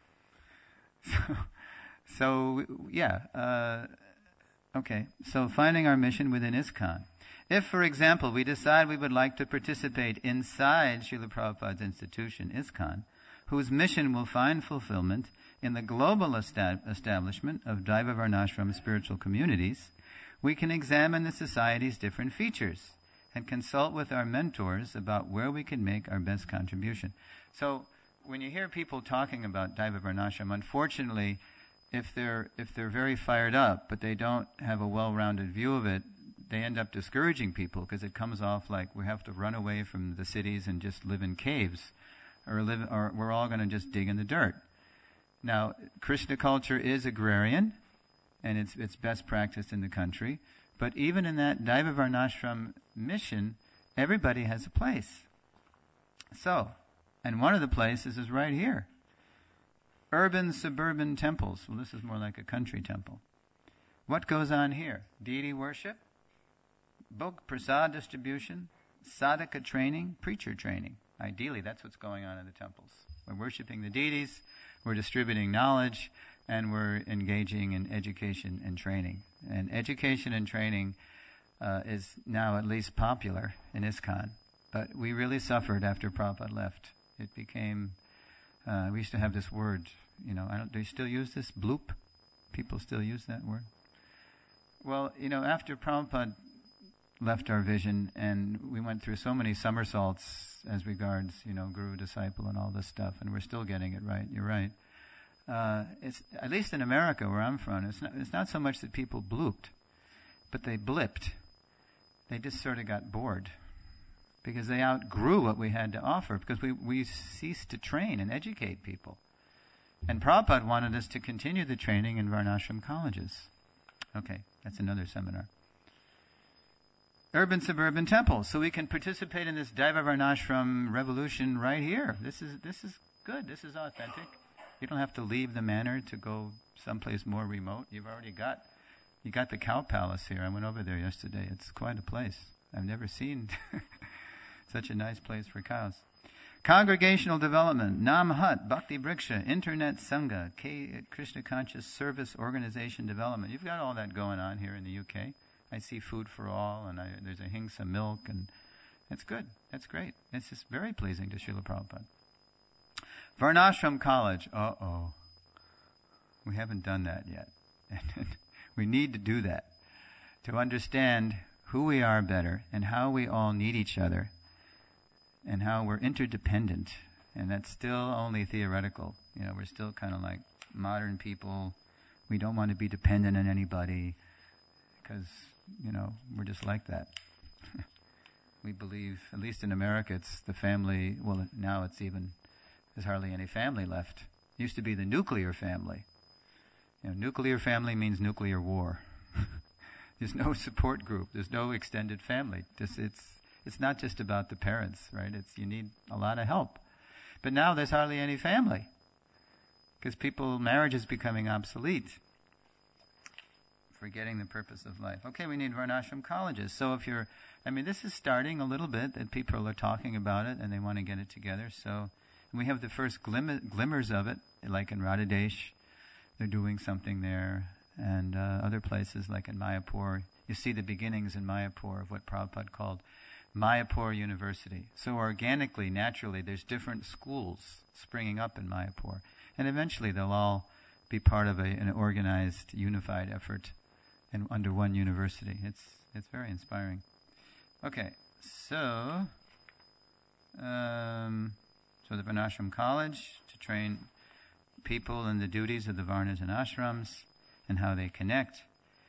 Okay. So finding our mission within ISKCON. If, for example, we decide we would like to participate inside Srila Prabhupada's institution, ISKCON, whose mission will find fulfillment in the global establishment of Daiva Varnashram spiritual communities, we can examine the society's different features and consult with our mentors about where we can make our best contribution. So when you hear people talking about Daiva Varnashram, unfortunately, if they're very fired up, but they don't have a well-rounded view of it, they end up discouraging people, because it comes off like we have to run away from the cities and just live in caves, or we're all going to just dig in the dirt. Now, Krishna culture is agrarian, and it's best practiced in the country. But even in that Daiva Varnashram mission, everybody has a place. So, and one of the places is right here. Urban, suburban temples. Well, this is more like a country temple. What goes on here? Deity worship, book prasad distribution, sadhaka training, preacher training. Ideally, that's what's going on in the temples. We're worshiping the deities, we're distributing knowledge, and we're engaging in education and training. And education and training is now at least popular in ISKCON. But we really suffered after Prabhupada left. It became, we used to have this word, do you still use this? Bloop? People still use that word? Well, after Prabhupada left our vision, and we went through so many somersaults as regards, guru, disciple, and all this stuff, and we're still getting it right. You're right. It's at least in America, where I'm from, it's not so much that people blooped, but they blipped. They just sort of got bored because they outgrew what we had to offer, because we ceased to train and educate people. And Prabhupada wanted us to continue the training in Varnashram colleges. Okay, that's another seminar. Urban suburban temples, so we can participate in this Daiva Varnashram revolution right here. This is good. This is authentic. You don't have to leave the manor to go someplace more remote. You got the cow palace here. I went over there yesterday. It's quite a place. I've never seen such a nice place for cows. Congregational development, Nam Hut, Bhakti Briksha, Internet Sangha, Krishna Conscious Service Organization Development. You've got all that going on here in the UK. I see Food for All, and there's a Hingsa milk, and it's good. That's great. It's just very pleasing to Srila Prabhupada. Varnashram College. We haven't done that yet. We need to do that to understand who we are better and how we all need each other and how we're interdependent. And that's still only theoretical. We're still kind of like modern people. We don't want to be dependent on anybody because, we're just like that. We believe, at least in America, it's the family. Well, now there's hardly any family left. It used to be the nuclear family. Nuclear family means nuclear war. There's no support group. There's no extended family. It's not just about the parents, right? You need a lot of help. But now there's hardly any family because marriage is becoming obsolete, forgetting the purpose of life. Okay, we need Varnashram colleges. So this is starting a little bit, that people are talking about it and they want to get it together. So we have the first glimmers of it, like in Radhadesh. They're doing something there, and other places like in Mayapur. You see the beginnings in Mayapur of what Prabhupada called Mayapur University. So organically, naturally, there's different schools springing up in Mayapur, and eventually they'll all be part of an organized, unified effort under one university. It's very inspiring. Okay, so the Varnashram College to train people in the duties of the Varnas and Ashrams and how they connect.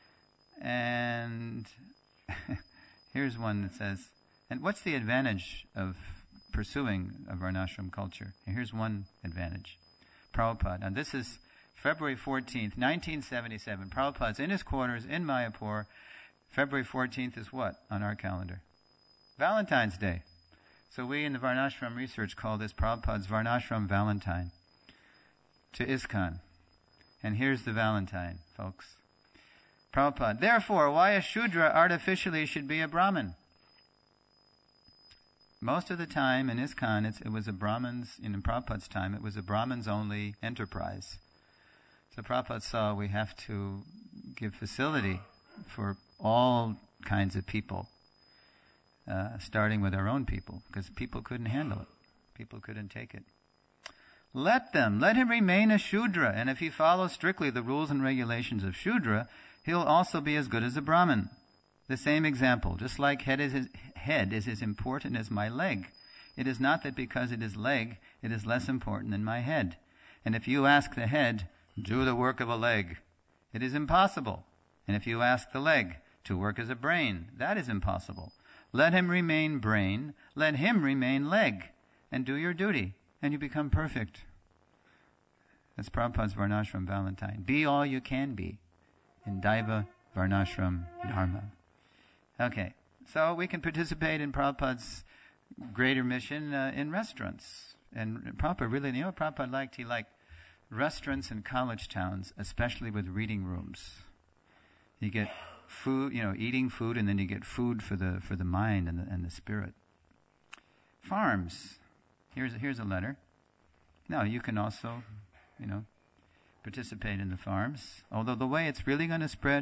And here's one that says, and what's the advantage of pursuing a Varnashram culture? Here's one advantage. Prabhupada, and this is February 14th, 1977. Prabhupada's in his quarters in Mayapur. February 14th is what on our calendar? Valentine's Day. So we in the Varnashram research call this Prabhupada's Varnashram Valentine to ISKCON. And here's the Valentine, folks. Prabhupada, therefore, why a Shudra artificially should be a Brahmin? Most of the time in ISKCON, it was a Brahmins, in Prabhupada's time, it was a Brahmins-only enterprise. So Prabhupada saw we have to give facility for all kinds of people, starting with our own people, because people couldn't handle it. People couldn't take it. Let him remain a Shudra, and if he follows strictly the rules and regulations of Shudra, he'll also be as good as a Brahmin. The same example, just like head is as important as my leg. It is not that because it is leg, it is less important than my head. And if you ask the head, do the work of a leg, it is impossible. And if you ask the leg to work as a brain, that is impossible. Let him remain brain, let him remain leg, and do your duty, and you become perfect. That's Prabhupada's Varnashram Valentine. Be all you can be in Daiva Varnashram Dharma. Okay, so we can participate in Prabhupada's greater mission in restaurants. And Prabhupada really, what Prabhupada liked? He liked restaurants in college towns, especially with reading rooms. You get food, eating food, and then you get food for the mind and the spirit. Farms. Here's a letter. Now you can also, participate in the farms. Although the way it's really going to spread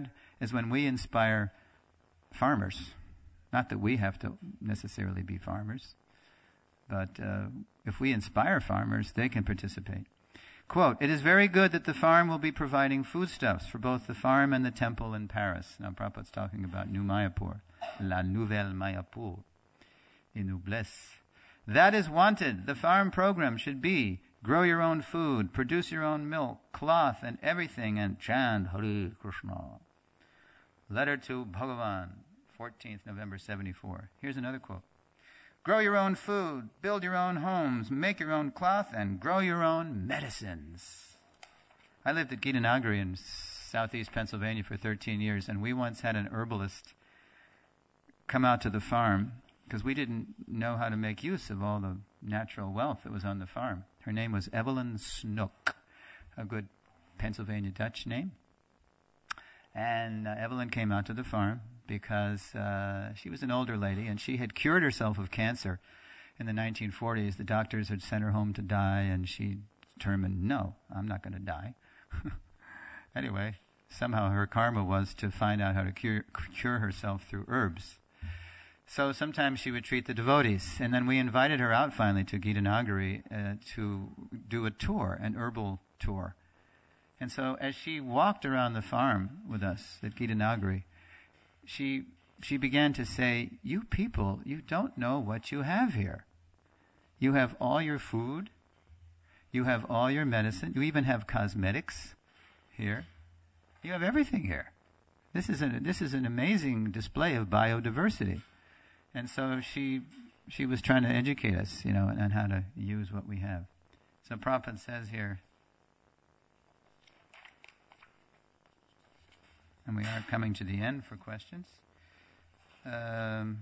is when we inspire farmers. Not that we have to necessarily be farmers, but if we inspire farmers, they can participate. Quote, "It is very good that the farm will be providing foodstuffs for both the farm and the temple in Paris." Now, Prabhupada's talking about New Mayapur, La Nouvelle Mayapur, in Noblesse. "That is wanted. The farm program should be grow your own food, produce your own milk, cloth, and everything, and chant Hare Krishna." Letter to Bhagavan, 14th November 74. Here's another quote. "Grow your own food, build your own homes, make your own cloth, and grow your own medicines." I lived at Gitanagari in southeast Pennsylvania for 13 years, and we once had an herbalist come out to the farm because we didn't know how to make use of all the natural wealth that was on the farm. Her name was Evelyn Snook, a good Pennsylvania Dutch name. And Evelyn came out to the farm because she was an older lady and she had cured herself of cancer in the 1940s. The doctors had sent her home to die, and she determined, no, I'm not going to die. Anyway, somehow her karma was to find out how to cure herself through herbs. So sometimes she would treat the devotees, and then we invited her out finally to Gitanagari to do a tour, an herbal tour. And so as she walked around the farm with us at Gitanagari, she began to say, "You people, you don't know what you have here. You have all your food, you have all your medicine, you even have cosmetics here. You have everything here. This is an amazing display of biodiversity." And so she was trying to educate us, on how to use what we have. So Prabhupada says here, and we are coming to the end for questions. And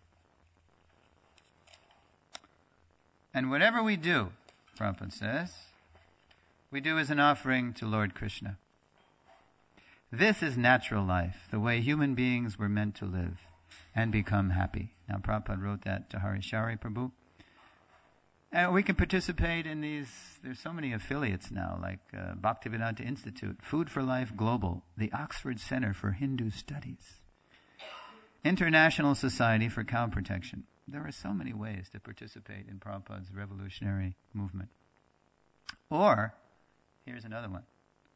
whatever we do, Prabhupada says, we do as an offering to Lord Krishna. This is natural life, the way human beings were meant to live and become happy. Now, Prabhupada wrote that to Harishari Prabhu. And we can participate in these. There's so many affiliates now, like Bhaktivedanta Institute, Food for Life Global, the Oxford Center for Hindu Studies, International Society for Cow Protection. There are so many ways to participate in Prabhupada's revolutionary movement. Or, here's another one.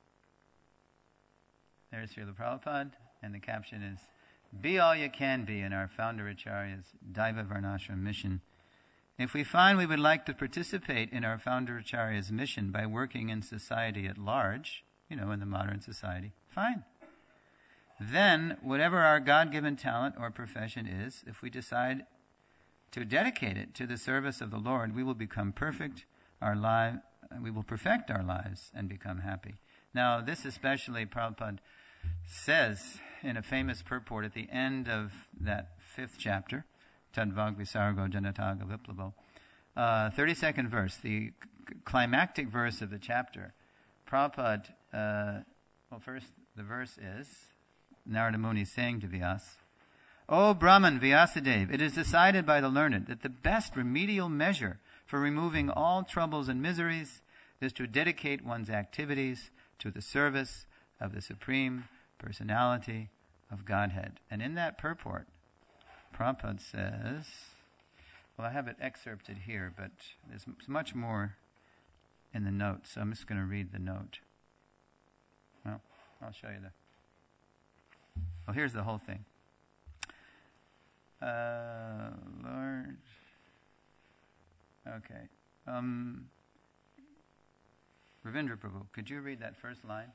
There's Srila Prabhupada, and the caption is, "Be all you can be in our founder Acharya's Daiva Varnashram mission. If we find we would like to participate in our founder Acharya's mission by working in society at large, in the modern society, fine. Then, whatever our God-given talent or profession is, if we decide to dedicate it to the service of the Lord, we will become perfect. We will perfect our lives and become happy." Now, this especially Prabhupada says in a famous purport at the end of that 5th chapter, Tadvag Visargo Janataga Viplavo, 32nd verse, the climactic verse of the chapter. Prabhupada, first the verse is, Narada Muni saying to Vyas, "O Brahman Vyasadeva, it is decided by the learned that the best remedial measure for removing all troubles and miseries is to dedicate one's activities to the service of the Supreme Personality of Godhead." And in that purport, Prabhupada says, I have it excerpted here, but there's much more in the note, so I'm just going to read the note. Well, I'll show you here's the whole thing. Lord, okay. Ravindra Prabhu, could you read that first line?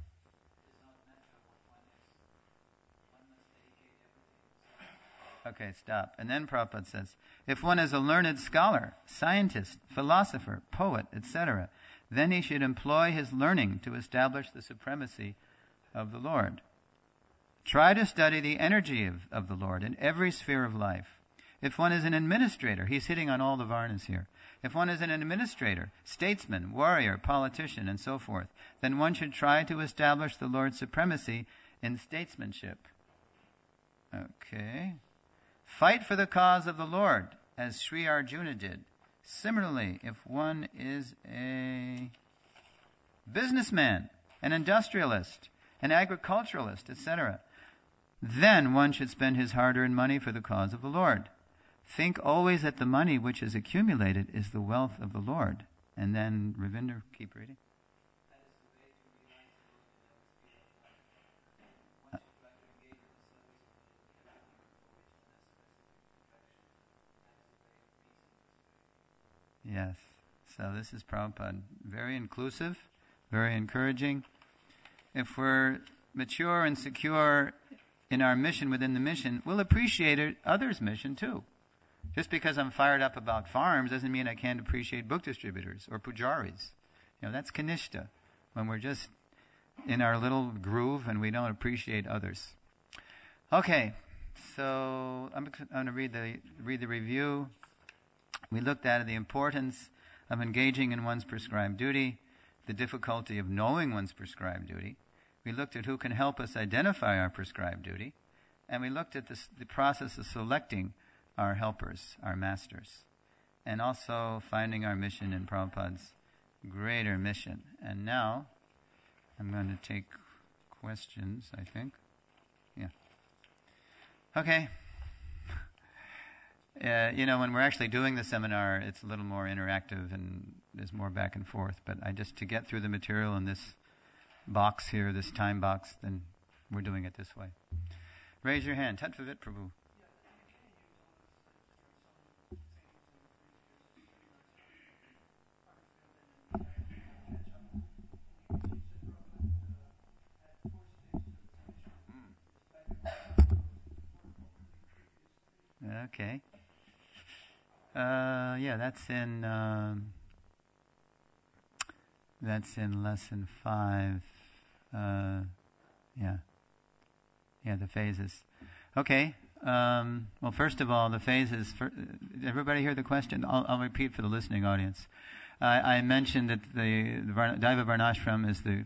Okay, stop. And then Prabhupada says, if one is a learned scholar, scientist, philosopher, poet, etc., then he should employ his learning to establish the supremacy of the Lord. Try to study the energy of the Lord in every sphere of life. If one is an administrator, he's hitting on all the varnas here. If one is an administrator, statesman, warrior, politician, and so forth, then one should try to establish the Lord's supremacy in statesmanship. Okay. Fight for the cause of the Lord, as Sri Arjuna did. Similarly, if one is a businessman, an industrialist, an agriculturalist, etc., then one should spend his hard-earned money for the cause of the Lord. Think always that the money which is accumulated is the wealth of the Lord. And then, Ravinder, keep reading. Yes. So this is Prabhupada. Very inclusive, very encouraging. If we're mature and secure in our mission within the mission, we'll appreciate others' mission too. Just because I'm fired up about farms doesn't mean I can't appreciate book distributors or pujaris. That's kanishta, when we're just in our little groove and we don't appreciate others. Okay, so I'm going to read the review. We looked at the importance of engaging in one's prescribed duty, the difficulty of knowing one's prescribed duty. We looked at who can help us identify our prescribed duty, and we looked at the process of selecting our helpers, our masters, and also finding our mission in Prabhupada's greater mission. And now, I'm going to take questions, I think. Yeah. Okay. When we're actually doing the seminar, it's a little more interactive and there's more back and forth. But to get through the material in this box here, this time box, then we're doing it this way. Raise your hand. Tatvavit Prabhu. Okay. That's in lesson 5. The phases. Okay. Well, first of all, the phases. Everybody hear the question? I'll repeat for the listening audience. I mentioned that the Daiva Varnashram is the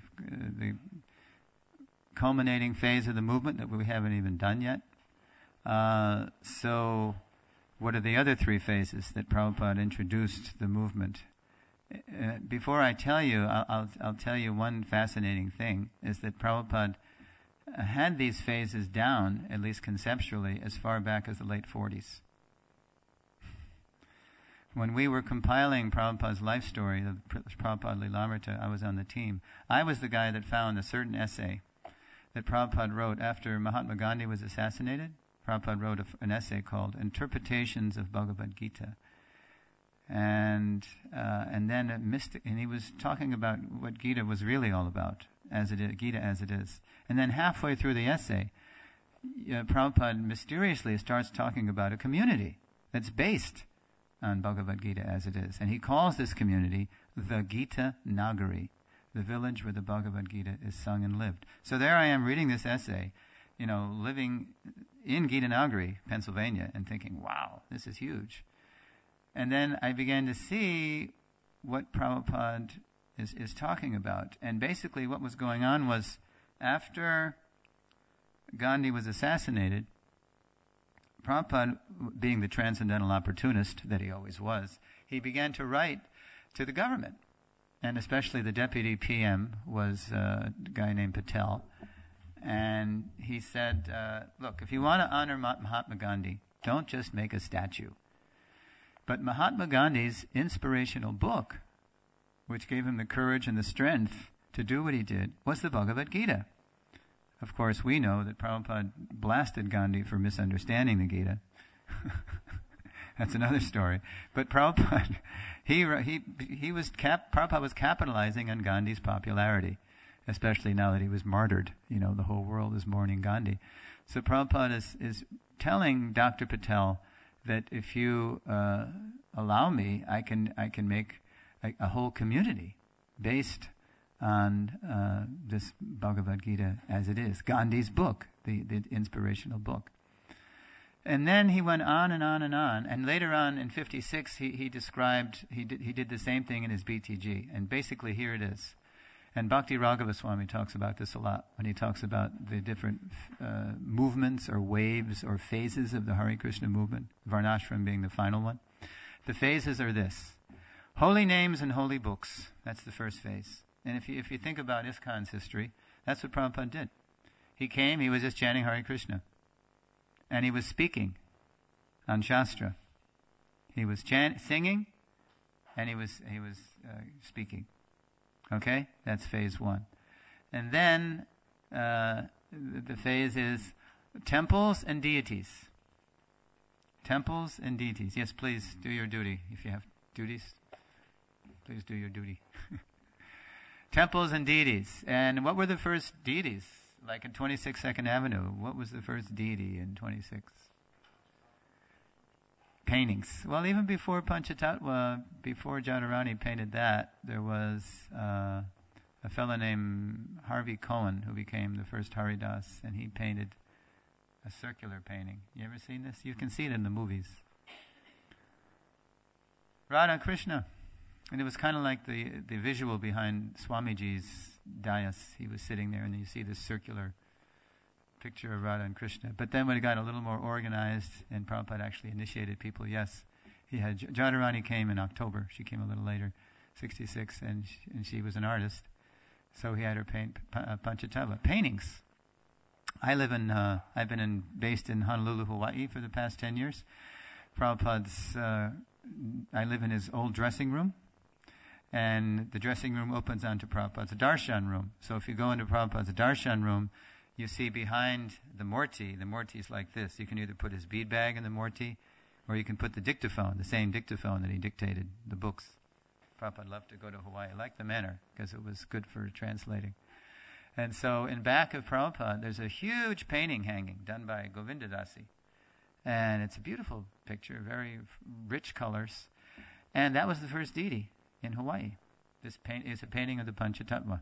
culminating phase of the movement that we haven't even done yet. So, what are the other 3 phases that Prabhupada introduced the movement? Before I tell you, I'll tell you one fascinating thing, is that Prabhupada had these phases down, at least conceptually, as far back as the late 40s. When we were compiling Prabhupada's life story, the Prabhupada Lilamrita, I was on the team. I was the guy that found a certain essay that Prabhupada wrote after Mahatma Gandhi was assassinated. Prabhupada wrote an essay called Interpretations of Bhagavad Gita. And then and he was talking about what Gita was really all about, Gita as it is. And then halfway through the essay, Prabhupada mysteriously starts talking about a community that's based on Bhagavad Gita as it is. And he calls this community the Gita Nagari, the village where the Bhagavad Gita is sung and lived. So there I am reading this essay, living in Gita Nagari, Pennsylvania, and thinking, wow, this is huge. And then I began to see what Prabhupada is talking about. And basically what was going on was, after Gandhi was assassinated, Prabhupada, being the transcendental opportunist that he always was, he began to write to the government. And especially the deputy PM was a guy named Patel. And he said, look, if you want to honor Mahatma Gandhi, don't just make a statue. But Mahatma Gandhi's inspirational book, which gave him the courage and the strength to do what he did, was the Bhagavad Gita. Of course, we know that Prabhupada blasted Gandhi for misunderstanding the Gita. That's another story. But Prabhupada, Prabhupada was capitalizing on Gandhi's popularity, especially now that he was martyred. The whole world is mourning Gandhi. So Prabhupada is telling Dr. Patel that if you allow me, I can make a whole community based on this Bhagavad Gita as it is, Gandhi's book, the inspirational book. And then he went on and on and on. And later on in 56, he did the same thing in his BTG. And basically here it is. And Bhakti Raghava Swami talks about this a lot when he talks about the different movements or waves or phases of the Hare Krishna movement, Varnashram being the final one. The phases are this: holy names and holy books. That's the first phase. And if you think about ISKCON's history, that's what Prabhupada did. He came, he was just chanting Hare Krishna. And he was speaking on Shastra. He was singing, and he was speaking. Okay? That's phase 1. And then the phase is temples and deities. Temples and deities. Yes, please do your duty. If you have duties, please do your duty. Temples and deities. And what were the first deities? Like in 26 Second Avenue, what was the first deity in 26? Paintings. Well, even before Panchatattva, before Jadharani painted that, there was a fellow named Harvey Cohen who became the first Haridas, and he painted a circular painting. You ever seen this? You can see it in the movies. Radha Krishna. And it was kind of like the visual behind Swamiji's dais. He was sitting there, and you see this circular picture of Radha and Krishna. But then when it got a little more organized, and Prabhupada actually initiated people, yes, he had Jadharani came in October. She came a little later, 66, and she was an artist. So he had her paint Panchatattva paintings. I've been based in Honolulu, Hawaii for the past 10 years. Prabhupada's, I live in his old dressing room. And the dressing room opens onto Prabhupada's darshan room. So if you go into Prabhupada's darshan room, you see behind the Murti is like this. You can either put his bead bag in the Murti, or you can put the dictaphone, the same dictaphone that he dictated the books. Prabhupada loved to go to Hawaii. I liked the manner, because it was good for translating. And so in back of Prabhupada, there's a huge painting hanging, done by Govindadasi. And it's a beautiful picture, very rich colors. And that was the first deity in Hawaii. This is a painting of the Panchatattva.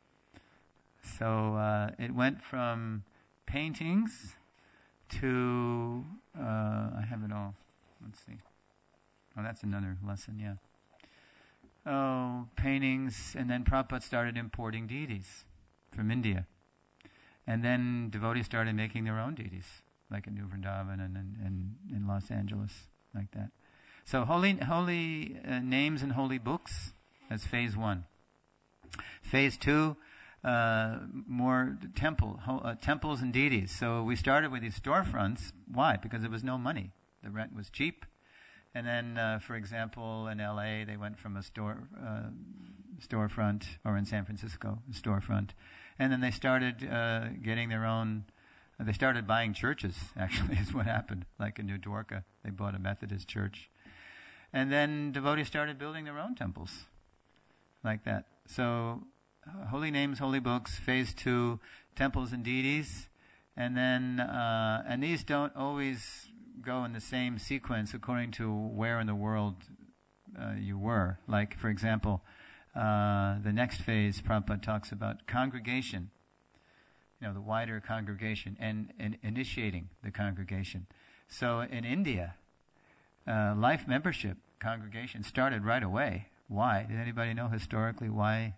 So it went from paintings to, I have it all. Let's see. Oh, that's another lesson, yeah. Oh, paintings, and then Prabhupada started importing deities from India. And then devotees started making their own deities, like in New Vrindavan and in Los Angeles, like that. So holy names and holy books, that's phase 1. Phase 2, more temples and deities. So we started with these storefronts. Why? Because there was no money. The rent was cheap. And then, for example, in LA, they went from a storefront, or in San Francisco, a storefront. And then they started getting their own. They started buying churches, actually, is what happened. Like in New Dwarka, they bought a Methodist church. And then devotees started building their own temples, like that. So, holy names, holy books, phase 2, temples and deities. And then, and these don't always go in the same sequence according to where in the world you were. Like, for example, the next phase, Prabhupada talks about congregation. The wider congregation and initiating the congregation. So in India, life membership congregation started right away. Why? Did anybody know historically why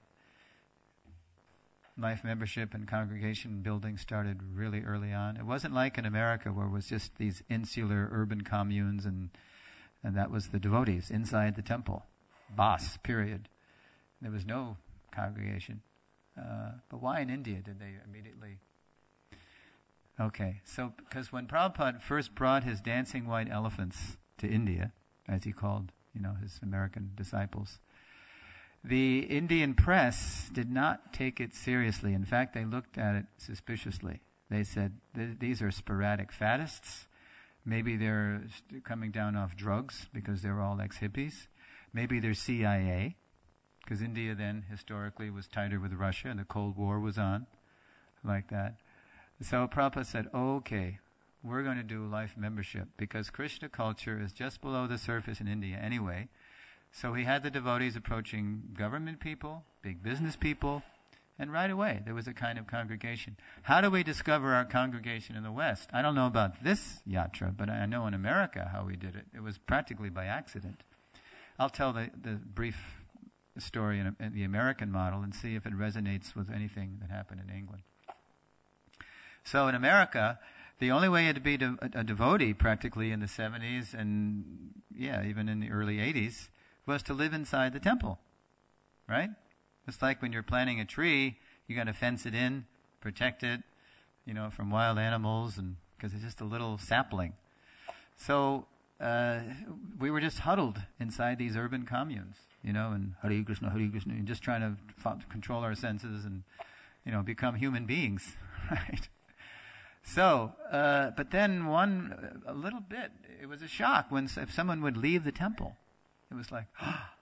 life membership and congregation building started really early on? It wasn't like in America where it was just these insular urban communes and that was the devotees inside the temple. Bas, period. There was no congregation. But why in India did they immediately? Okay, so because when Prabhupada first brought his dancing white elephants to India, as he called, his American disciples, the Indian press did not take it seriously. In fact, they looked at it suspiciously. They said, these are sporadic faddists. Maybe they're coming down off drugs because they're all ex-hippies. Maybe they're CIA. Because India then historically was tighter with Russia and the Cold War was on, like that. So Prabhupada said, okay, we're going to do life membership because Krishna culture is just below the surface in India anyway. So he had the devotees approaching government people, big business people, and right away there was a kind of congregation. How do we discover our congregation in the West? I don't know about this yatra, but I know in America how we did it. It was practically by accident. I'll tell the brief story in the American model and see if it resonates with anything that happened in England. So in America, the only way to be a devotee practically in the 70s and even in the early 80s was to live inside the temple, right? It's like when you're planting a tree, you got to fence it in, protect it, from wild animals, and because it's just a little sapling. So we were just huddled inside these urban communes, and Hare Krishna, and just trying to control our senses and, become human beings, right? So, but then a little bit, it was a shock if someone would leave the temple. It was like,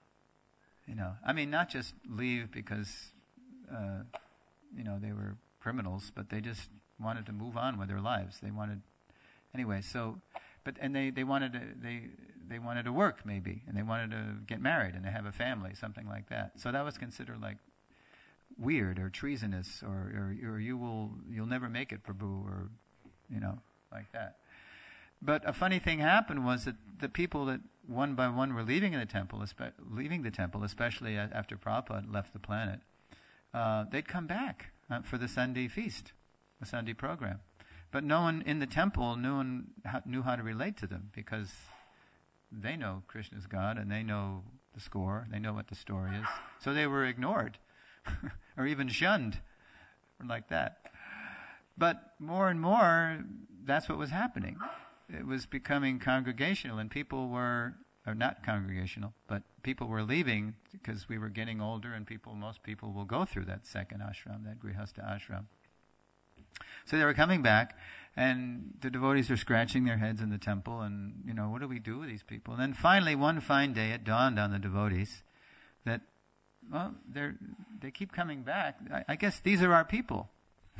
not just leave because, they were criminals, but they just wanted to move on with their lives. They wanted, anyway, so, they wanted to work maybe, and they wanted to get married and to have a family, something like that. So that was considered like weird or treasonous, or you'll never make it, Prabhu, or like that. But a funny thing happened was that the people that one by one were leaving the temple, especially after Prabhupada left the planet, they'd come back for the Sunday feast, the Sunday program. But no one in the temple knew how to relate to them, because they know Krishna's God and they know the score, they know what the story is. So they were ignored or even shunned, like that. But more and more, that's what was happening. It was becoming congregational, and people were, or not congregational, but people were leaving because we were getting older, and most people will go through that second ashram, that Grihastha ashram. So they were coming back, and the devotees are scratching their heads in the temple, and, what do we do with these people? And then finally, one fine day, it dawned on the devotees that, well, they keep coming back. I guess these are our people.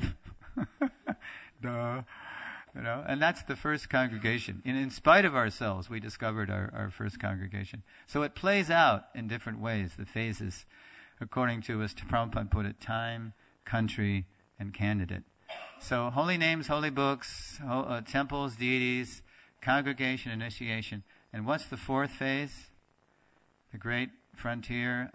Duh. And that's the first congregation. In spite of ourselves, we discovered our first congregation. So it plays out in different ways, the phases, according to, as Prabhupada put it, time, country, and candidate. So holy names, holy books, temples, deities, congregation, initiation. And what's the fourth phase? The great frontier,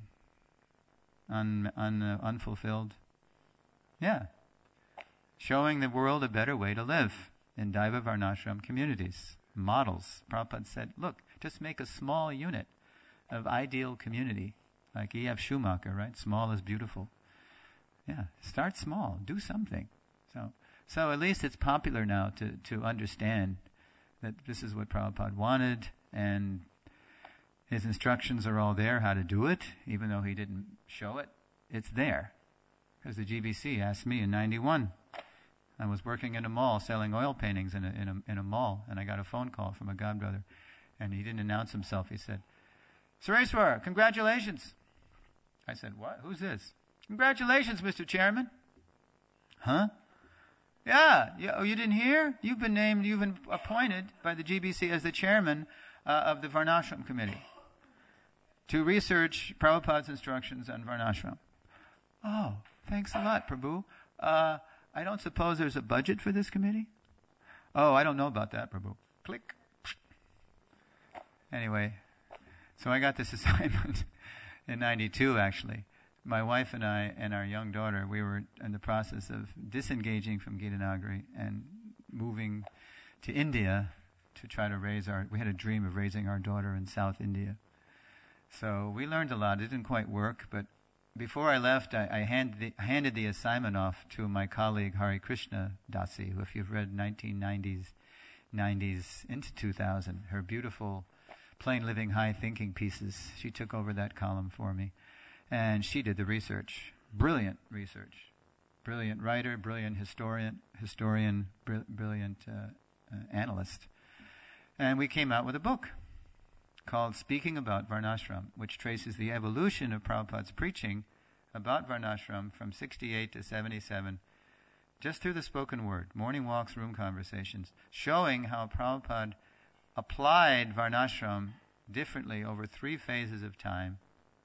unfulfilled. Yeah. Showing the world a better way to live in Daiva Varnashram communities. Models. Prabhupada said, look, just make a small unit of ideal community. Like E.F. Schumacher, right? Small is beautiful. Yeah, start small. Do something. So at least it's popular now to understand that this is what Prabhupada wanted, and his instructions are all there how to do it, even though he didn't show it. It's there. Because the GBC asked me in 91. I was working in a mall selling oil paintings in a mall, and I got a phone call from a godbrother, and he didn't announce himself. He said, Sureswar, congratulations. I said, what? Who's this? Congratulations, Mr. Chairman. Huh? Yeah. Oh, you didn't hear? You've been appointed by the GBC as the chairman of the Varnashram Committee to research Prabhupada's instructions on Varnashram. Oh, thanks a lot, Prabhu. I don't suppose there's a budget for this committee? Oh, I don't know about that, Prabhu. Click. Anyway, so I got this assignment in 92, actually. My wife and I and our young daughter, we were in the process of disengaging from Gitanagari and moving to India to try to we had a dream of raising our daughter in South India. So we learned a lot. It didn't quite work, but before I left, I handed the assignment off to my colleague Hari Krishna Dasi, who, if you've read 1990s into 2000, her beautiful Plain Living High Thinking pieces, she took over that column for me. And she did the research. Brilliant research. Brilliant writer, brilliant historian, brilliant analyst. And we came out with a book called Speaking About Varnashram, which traces the evolution of Prabhupada's preaching about Varnashram from 68 to 77, just through the spoken word, morning walks, room conversations, showing how Prabhupada applied Varnashram differently over 3 phases of time.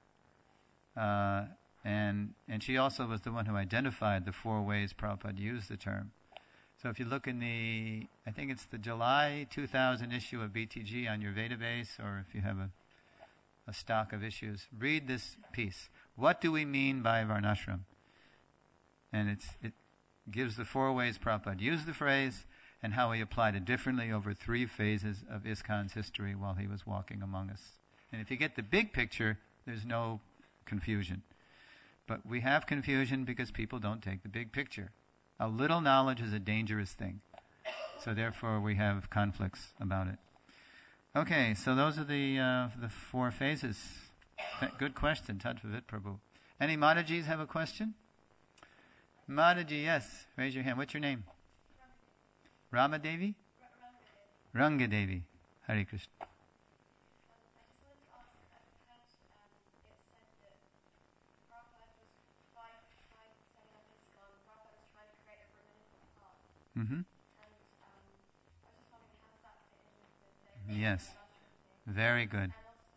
And she also was the one who identified the 4 ways Prabhupada used the term. So if you look in I think it's the July 2000 issue of BTG on your database, or if you have a stock of issues, read this piece. What do we mean by Varnashram? And it gives the 4 ways Prabhupada used the phrase and how he applied it differently over 3 phases of ISKCON's history while he was walking among us. And if you get the big picture, there's no confusion. But we have confusion because people don't take the big picture. A little knowledge is a dangerous thing. So therefore we have conflicts about it. Okay, so those are the 4 phases. Good question, Tattva Prabhu. Any Madhajis have a question? Madhaji, yes. Raise your hand. What's your name? Ramadevi? Rangadevi. Hare Krishna. I just wanted to ask, I've heard it said that Prabhupada was by setting up ISKCON, Prabhupada was trying to create a Brahminical path. Mm-hmm. And I was just wondering, how does that fit in with the Yes. Varnashram thing? Very good. And also,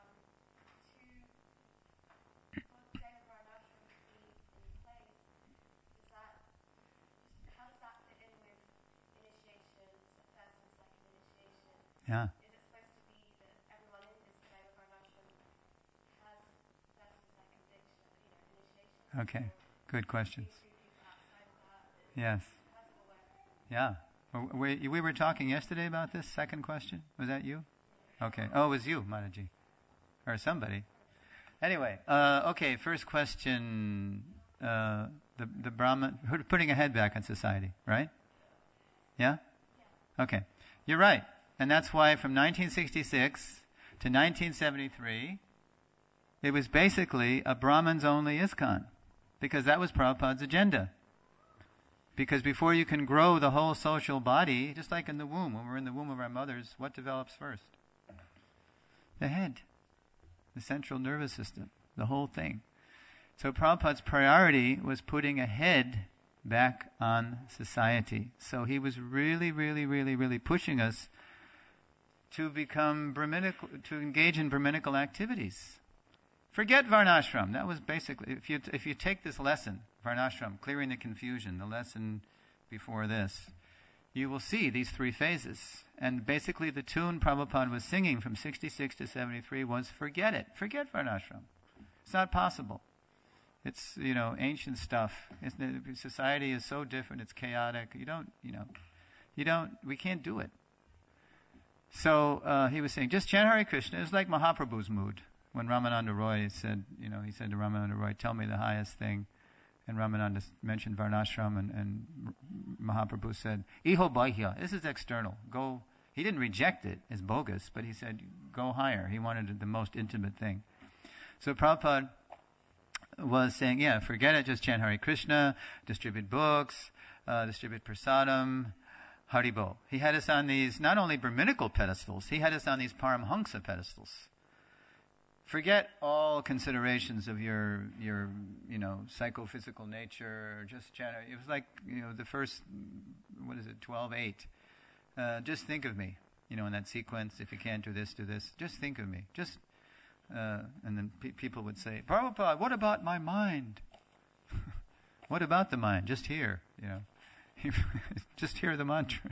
for the Deva Varnashram to be in place, how does that fit in with initiation, first and second initiation? Yeah. Is it supposed to be that everyone in this Deva Varnashram has first and second initiation? Okay. Good questions. People outside of that, Yes. how's it all work? Yeah. We were talking yesterday about this second question. Was that you? Okay. Oh, it was you, Mataji. Or somebody. Anyway, okay, first question. The Brahman, putting a head back on society, right? Yeah? Okay. You're right. And that's why from 1966 to 1973, it was basically a Brahmins-only ISKCON. Because that was Prabhupada's agenda. Because before you can grow the whole social body, just like in the womb, when we're in the womb of our mothers, what develops first? The head, the central nervous system, the whole thing. So Prabhupada's priority was putting a head back on society. So he was really, really, really, really pushing us to become Brahminical, to engage in Brahminical activities. Forget Varnashram. That was basically, if you take this lesson, Varnashram, clearing the confusion, the lesson before this, you will see these 3 phases. And basically the tune Prabhupada was singing from 66 to 73 was forget it. Forget Varnashram. It's not possible. It's, ancient stuff. Society is so different. It's chaotic. We can't do it. So he was saying, just chant Hare Krishna. It's like Mahaprabhu's mood. When Ramananda Roy said, he said to Ramananda Roy, tell me the highest thing. And Ramananda mentioned Varnashram, and Mahaprabhu said, Iho Bahya, this is external. Go. He didn't reject it as bogus, but he said, go higher. He wanted the most intimate thing. So Prabhupada was saying, forget it, just chant Hare Krishna, distribute books, distribute prasadam, Haribo. He had us on these, not only Brahminical pedestals, he had us on these Paramhamsa pedestals. Forget all considerations of your psychophysical nature. Just chant. It was like, the first, 12:8. Just think of me, in that sequence. If you can't do this, just think of me. And then people would say, Prabhupada, what about my mind? What about the mind? Just hear, just hear the mantra.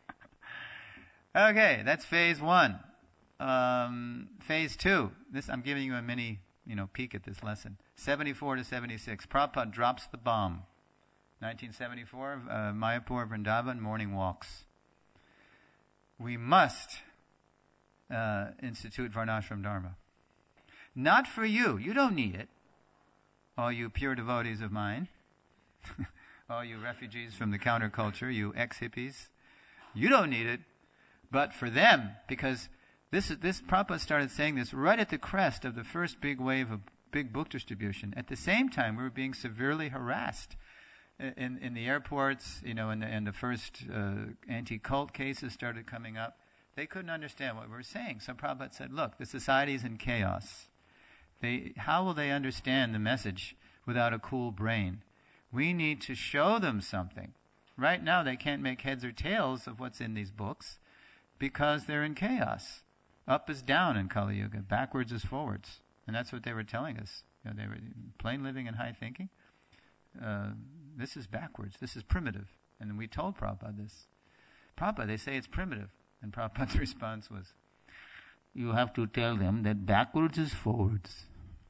Okay, that's phase 1. Phase 2. This, I'm giving you a mini, peek at this lesson. 74 to 76. Prabhupada drops the bomb. 1974, Mayapur, Vrindavan, morning walks. We must institute Varnashram Dharma. Not for you. You don't need it. All you pure devotees of mine. All you refugees from the counterculture, you ex-hippies. You don't need it. But for them, because this Prabhupada started saying this right at the crest of the first big wave of big book distribution. At the same time, we were being severely harassed in the airports, and the first anti-cult cases started coming up. They couldn't understand what we were saying. So Prabhupada said, look, the society is in chaos. How will they understand the message without a cool brain? We need to show them something. Right now, they can't make heads or tails of what's in these books because they're in chaos. Up is down in Kali Yuga, backwards is forwards. And that's what they were telling us. They were plain living and high thinking. This is backwards. This is primitive. And we told Prabhupada this. Prabhupada, they say it's primitive. And Prabhupada's response was, you have to tell them that backwards is forwards.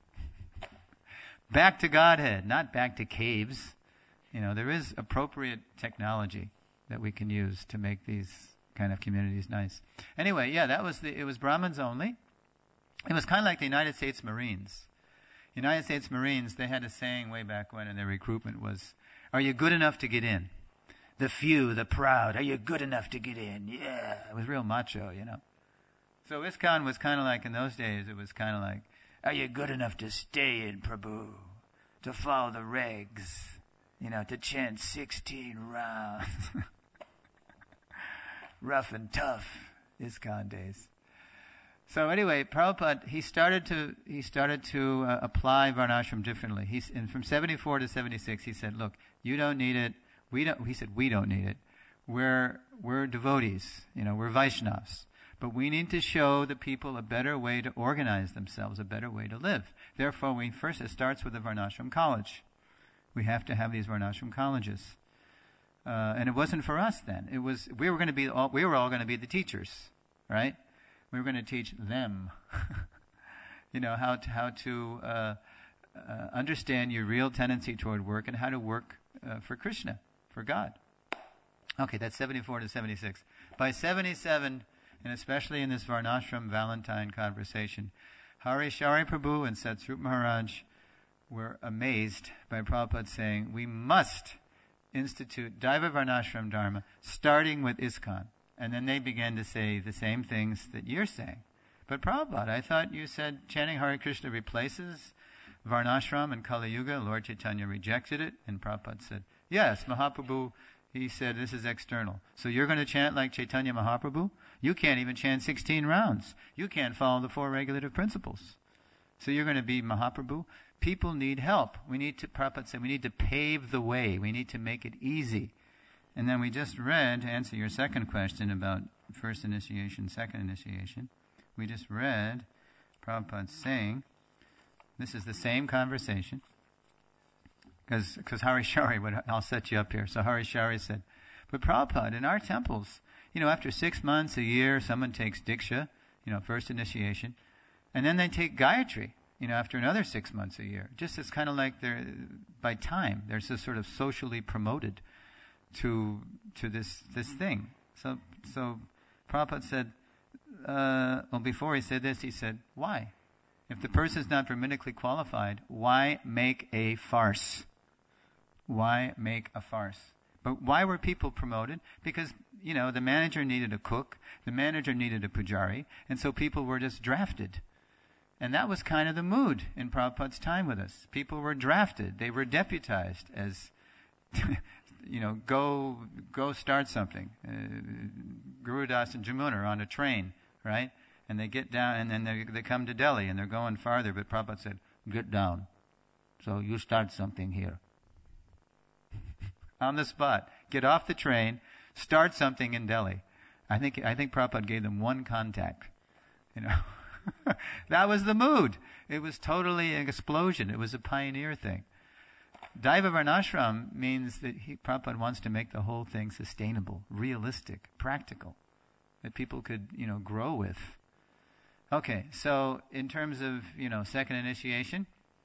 Back to Godhead, not back to caves. There is appropriate technology that we can use to make these kind of communities nice. Anyway, it was Brahmins only. It was kind of like the United States Marines. United States Marines, they had a saying way back when in their recruitment was, Are you good enough to get in? The few, the proud, are you good enough to get in? Yeah. It was real macho, So ISKCON was kind of like, in those days, it was kind of like, are you good enough to stay in, Prabhu? To follow the regs? To chant 16 rounds. Rough and tough ISKCON days. So anyway, Prabhupada, he started to apply Varnashram differently. And from 74 to 76, he said, look, you don't need it. We don't need it. We're devotees. We're Vaishnavas. But we need to show the people a better way to organize themselves, a better way to live. Therefore, it starts with the Varnashram college. We have to have these Varnashram colleges. And it wasn't for us then. We were all going to be the teachers, right? We were going to teach them, how to understand your real tendency toward work and how to work for Krishna, for God. Okay, that's 74 to 76. By 77, and especially in this Varnashram Valentine conversation, Hari Shari Prabhu and Satsrup Maharaj were amazed by Prabhupada saying, we must institute Daiva Varnashram Dharma, starting with ISKCON. And then they began to say the same things that you're saying. But Prabhupada, I thought you said chanting Hare Krishna replaces Varnashram and Kali Yuga. Lord Chaitanya rejected it, and Prabhupada said, yes, Mahaprabhu, he said, this is external. So you're going to chant like Chaitanya Mahaprabhu? You can't even chant 16 rounds. You can't follow the 4 regulative principles. So you're going to be Mahaprabhu? People need help. Prabhupada said, we need to pave the way. We need to make it easy. And then we just read, to answer your second question about first initiation, second initiation, we just read Prabhupada saying, this is the same conversation, because Hari Shari, I'll set you up here. So Hari Shari said, but Prabhupada, in our temples, after 6 months, a year, someone takes Diksha, first initiation, and then they take Gayatri, after another 6 months, a year. Just as kind of like by time, they're just sort of socially promoted to this thing. So Prabhupada said, before he said this, he said, why? If the person's not Brahmanically qualified, why make a farce? Why make a farce? But why were people promoted? Because, the manager needed a cook, the manager needed a pujari, and so people were just drafted. And that was kind of the mood in Prabhupada's time with us. People were drafted. They were deputized as, go start something. Guru Das and Jamuna are on a train, right? And they get down, and then they come to Delhi, and they're going farther, but Prabhupada said, get down. So you start something here. On the spot. Get off the train, start something in Delhi. I think Prabhupada gave them one contact. That was the mood. It was totally an explosion. It was a pioneer thing. Daiva Varnashram means that Prabhupada wants to make the whole thing sustainable, realistic, practical, that people could, grow with. Okay, so in terms of, second initiation,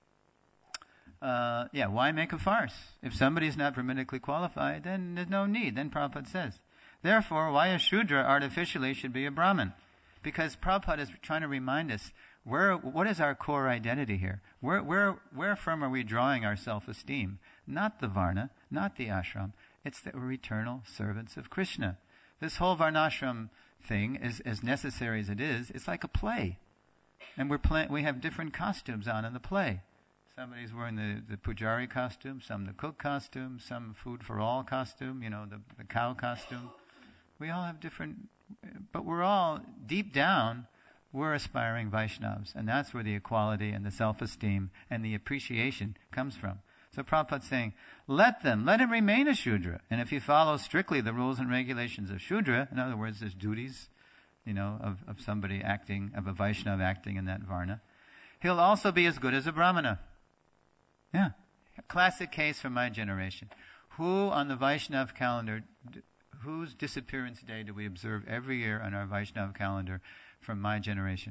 why make a farce? If somebody's not Brahmanically qualified, then there's no need. Then Prabhupada says, therefore, why a Shudra artificially should be a Brahmin? Because Prabhupada is trying to remind us, what is our core identity here? Where from are we drawing our self-esteem? Not the Varna, not the ashram. It's that we're eternal servants of Krishna. This whole Varnashram thing, as necessary as it is, it's like a play. And we have different costumes on in the play. Somebody's wearing the pujari costume, some the cook costume, some food for all costume, the cow costume. We all have different, but we're all, deep down, we're aspiring Vaishnavas. And that's where the equality and the self-esteem and the appreciation comes from. So Prabhupada's saying, let him remain a Shudra. And if he follows strictly the rules and regulations of Shudra, in other words, there's duties, of somebody acting, of a Vaishnava acting in that Varna, he'll also be as good as a Brahmana. Yeah. A classic case from my generation. Who on the Vaishnava calendar, whose disappearance day do we observe every year on our Vaishnava calendar from my generation?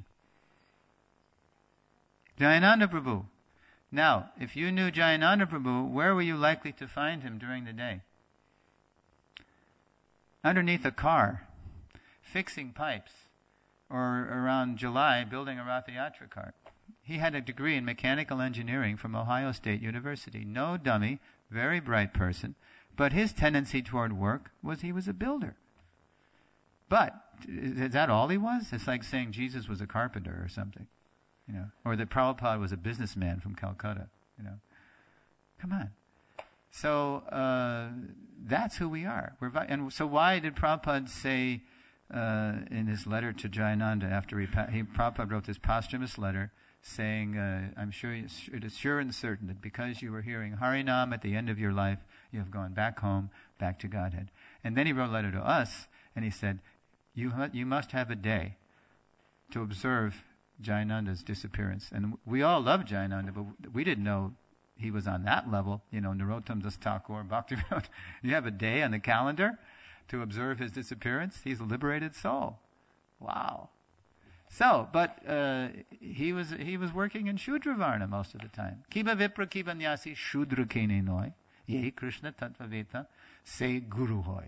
Jayananda Prabhu. Now, if you knew Jayananda Prabhu, where were you likely to find him during the day? Underneath a car, fixing pipes, or around July, building a Ratha Yatra cart. He had a degree in mechanical engineering from Ohio State University. No dummy, very bright person, but his tendency toward work was he was a builder. But is that all he was? It's like saying Jesus was a carpenter or something, or that Prabhupada was a businessman from Calcutta, Come on. So that's who we are. And so why did Prabhupada say in his letter to Jayananda after Prabhupada wrote this posthumous letter saying, I'm sure it is sure and certain that because you were hearing Harinam at the end of your life, you have gone back home, back to Godhead. And then he wrote a letter to us, and he said, you must have a day to observe Jayananda's disappearance. And we all love Jayananda, but we didn't know he was on that level. Narottam Das Thakur, Bhaktivinoda. You have a day on the calendar to observe his disappearance? He's a liberated soul. Wow. So, but he was working in Shudra Varna most of the time. Kiba Vipra Kiba Nyasi Shudra Kene Noi. Yehi Krishna Tattvaveta Se Guru Hoy.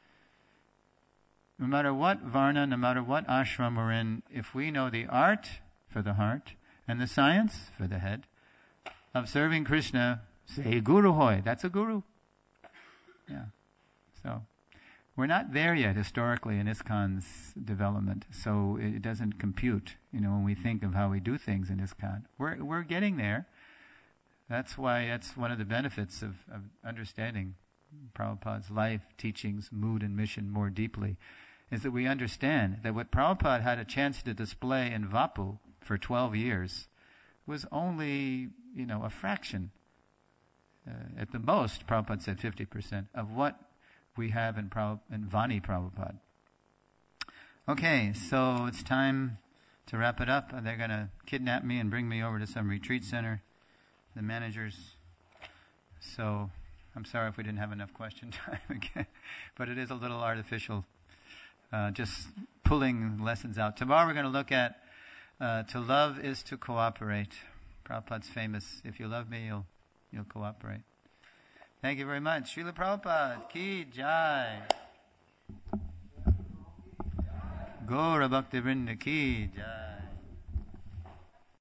No matter what Varna, no matter what ashram we're in, if we know the art for the heart and the science for the head of serving Krishna, say Guru Hoy. That's a guru. Yeah. So, we're not there yet historically in ISKCON's development, so it doesn't compute, when we think of how we do things in ISKCON. We're getting there. That's why that's one of the benefits of understanding Prabhupada's life, teachings, mood, and mission more deeply, is that we understand that what Prabhupada had a chance to display in Vapu for 12 years was only, a fraction. At the most, Prabhupada said 50% of what we have in Vani Prabhupada. Okay, so it's time to wrap it up. They're going to kidnap me and bring me over to some retreat center, the managers. So I'm sorry if we didn't have enough question time again, but it is a little artificial, just pulling lessons out. Tomorrow we're going to look at to love is to cooperate. Prabhupada's famous, if you love me, you'll cooperate. Thank you very much. Srila Prabhupada ki jai. Gaura Bhaktivinoda ki jai.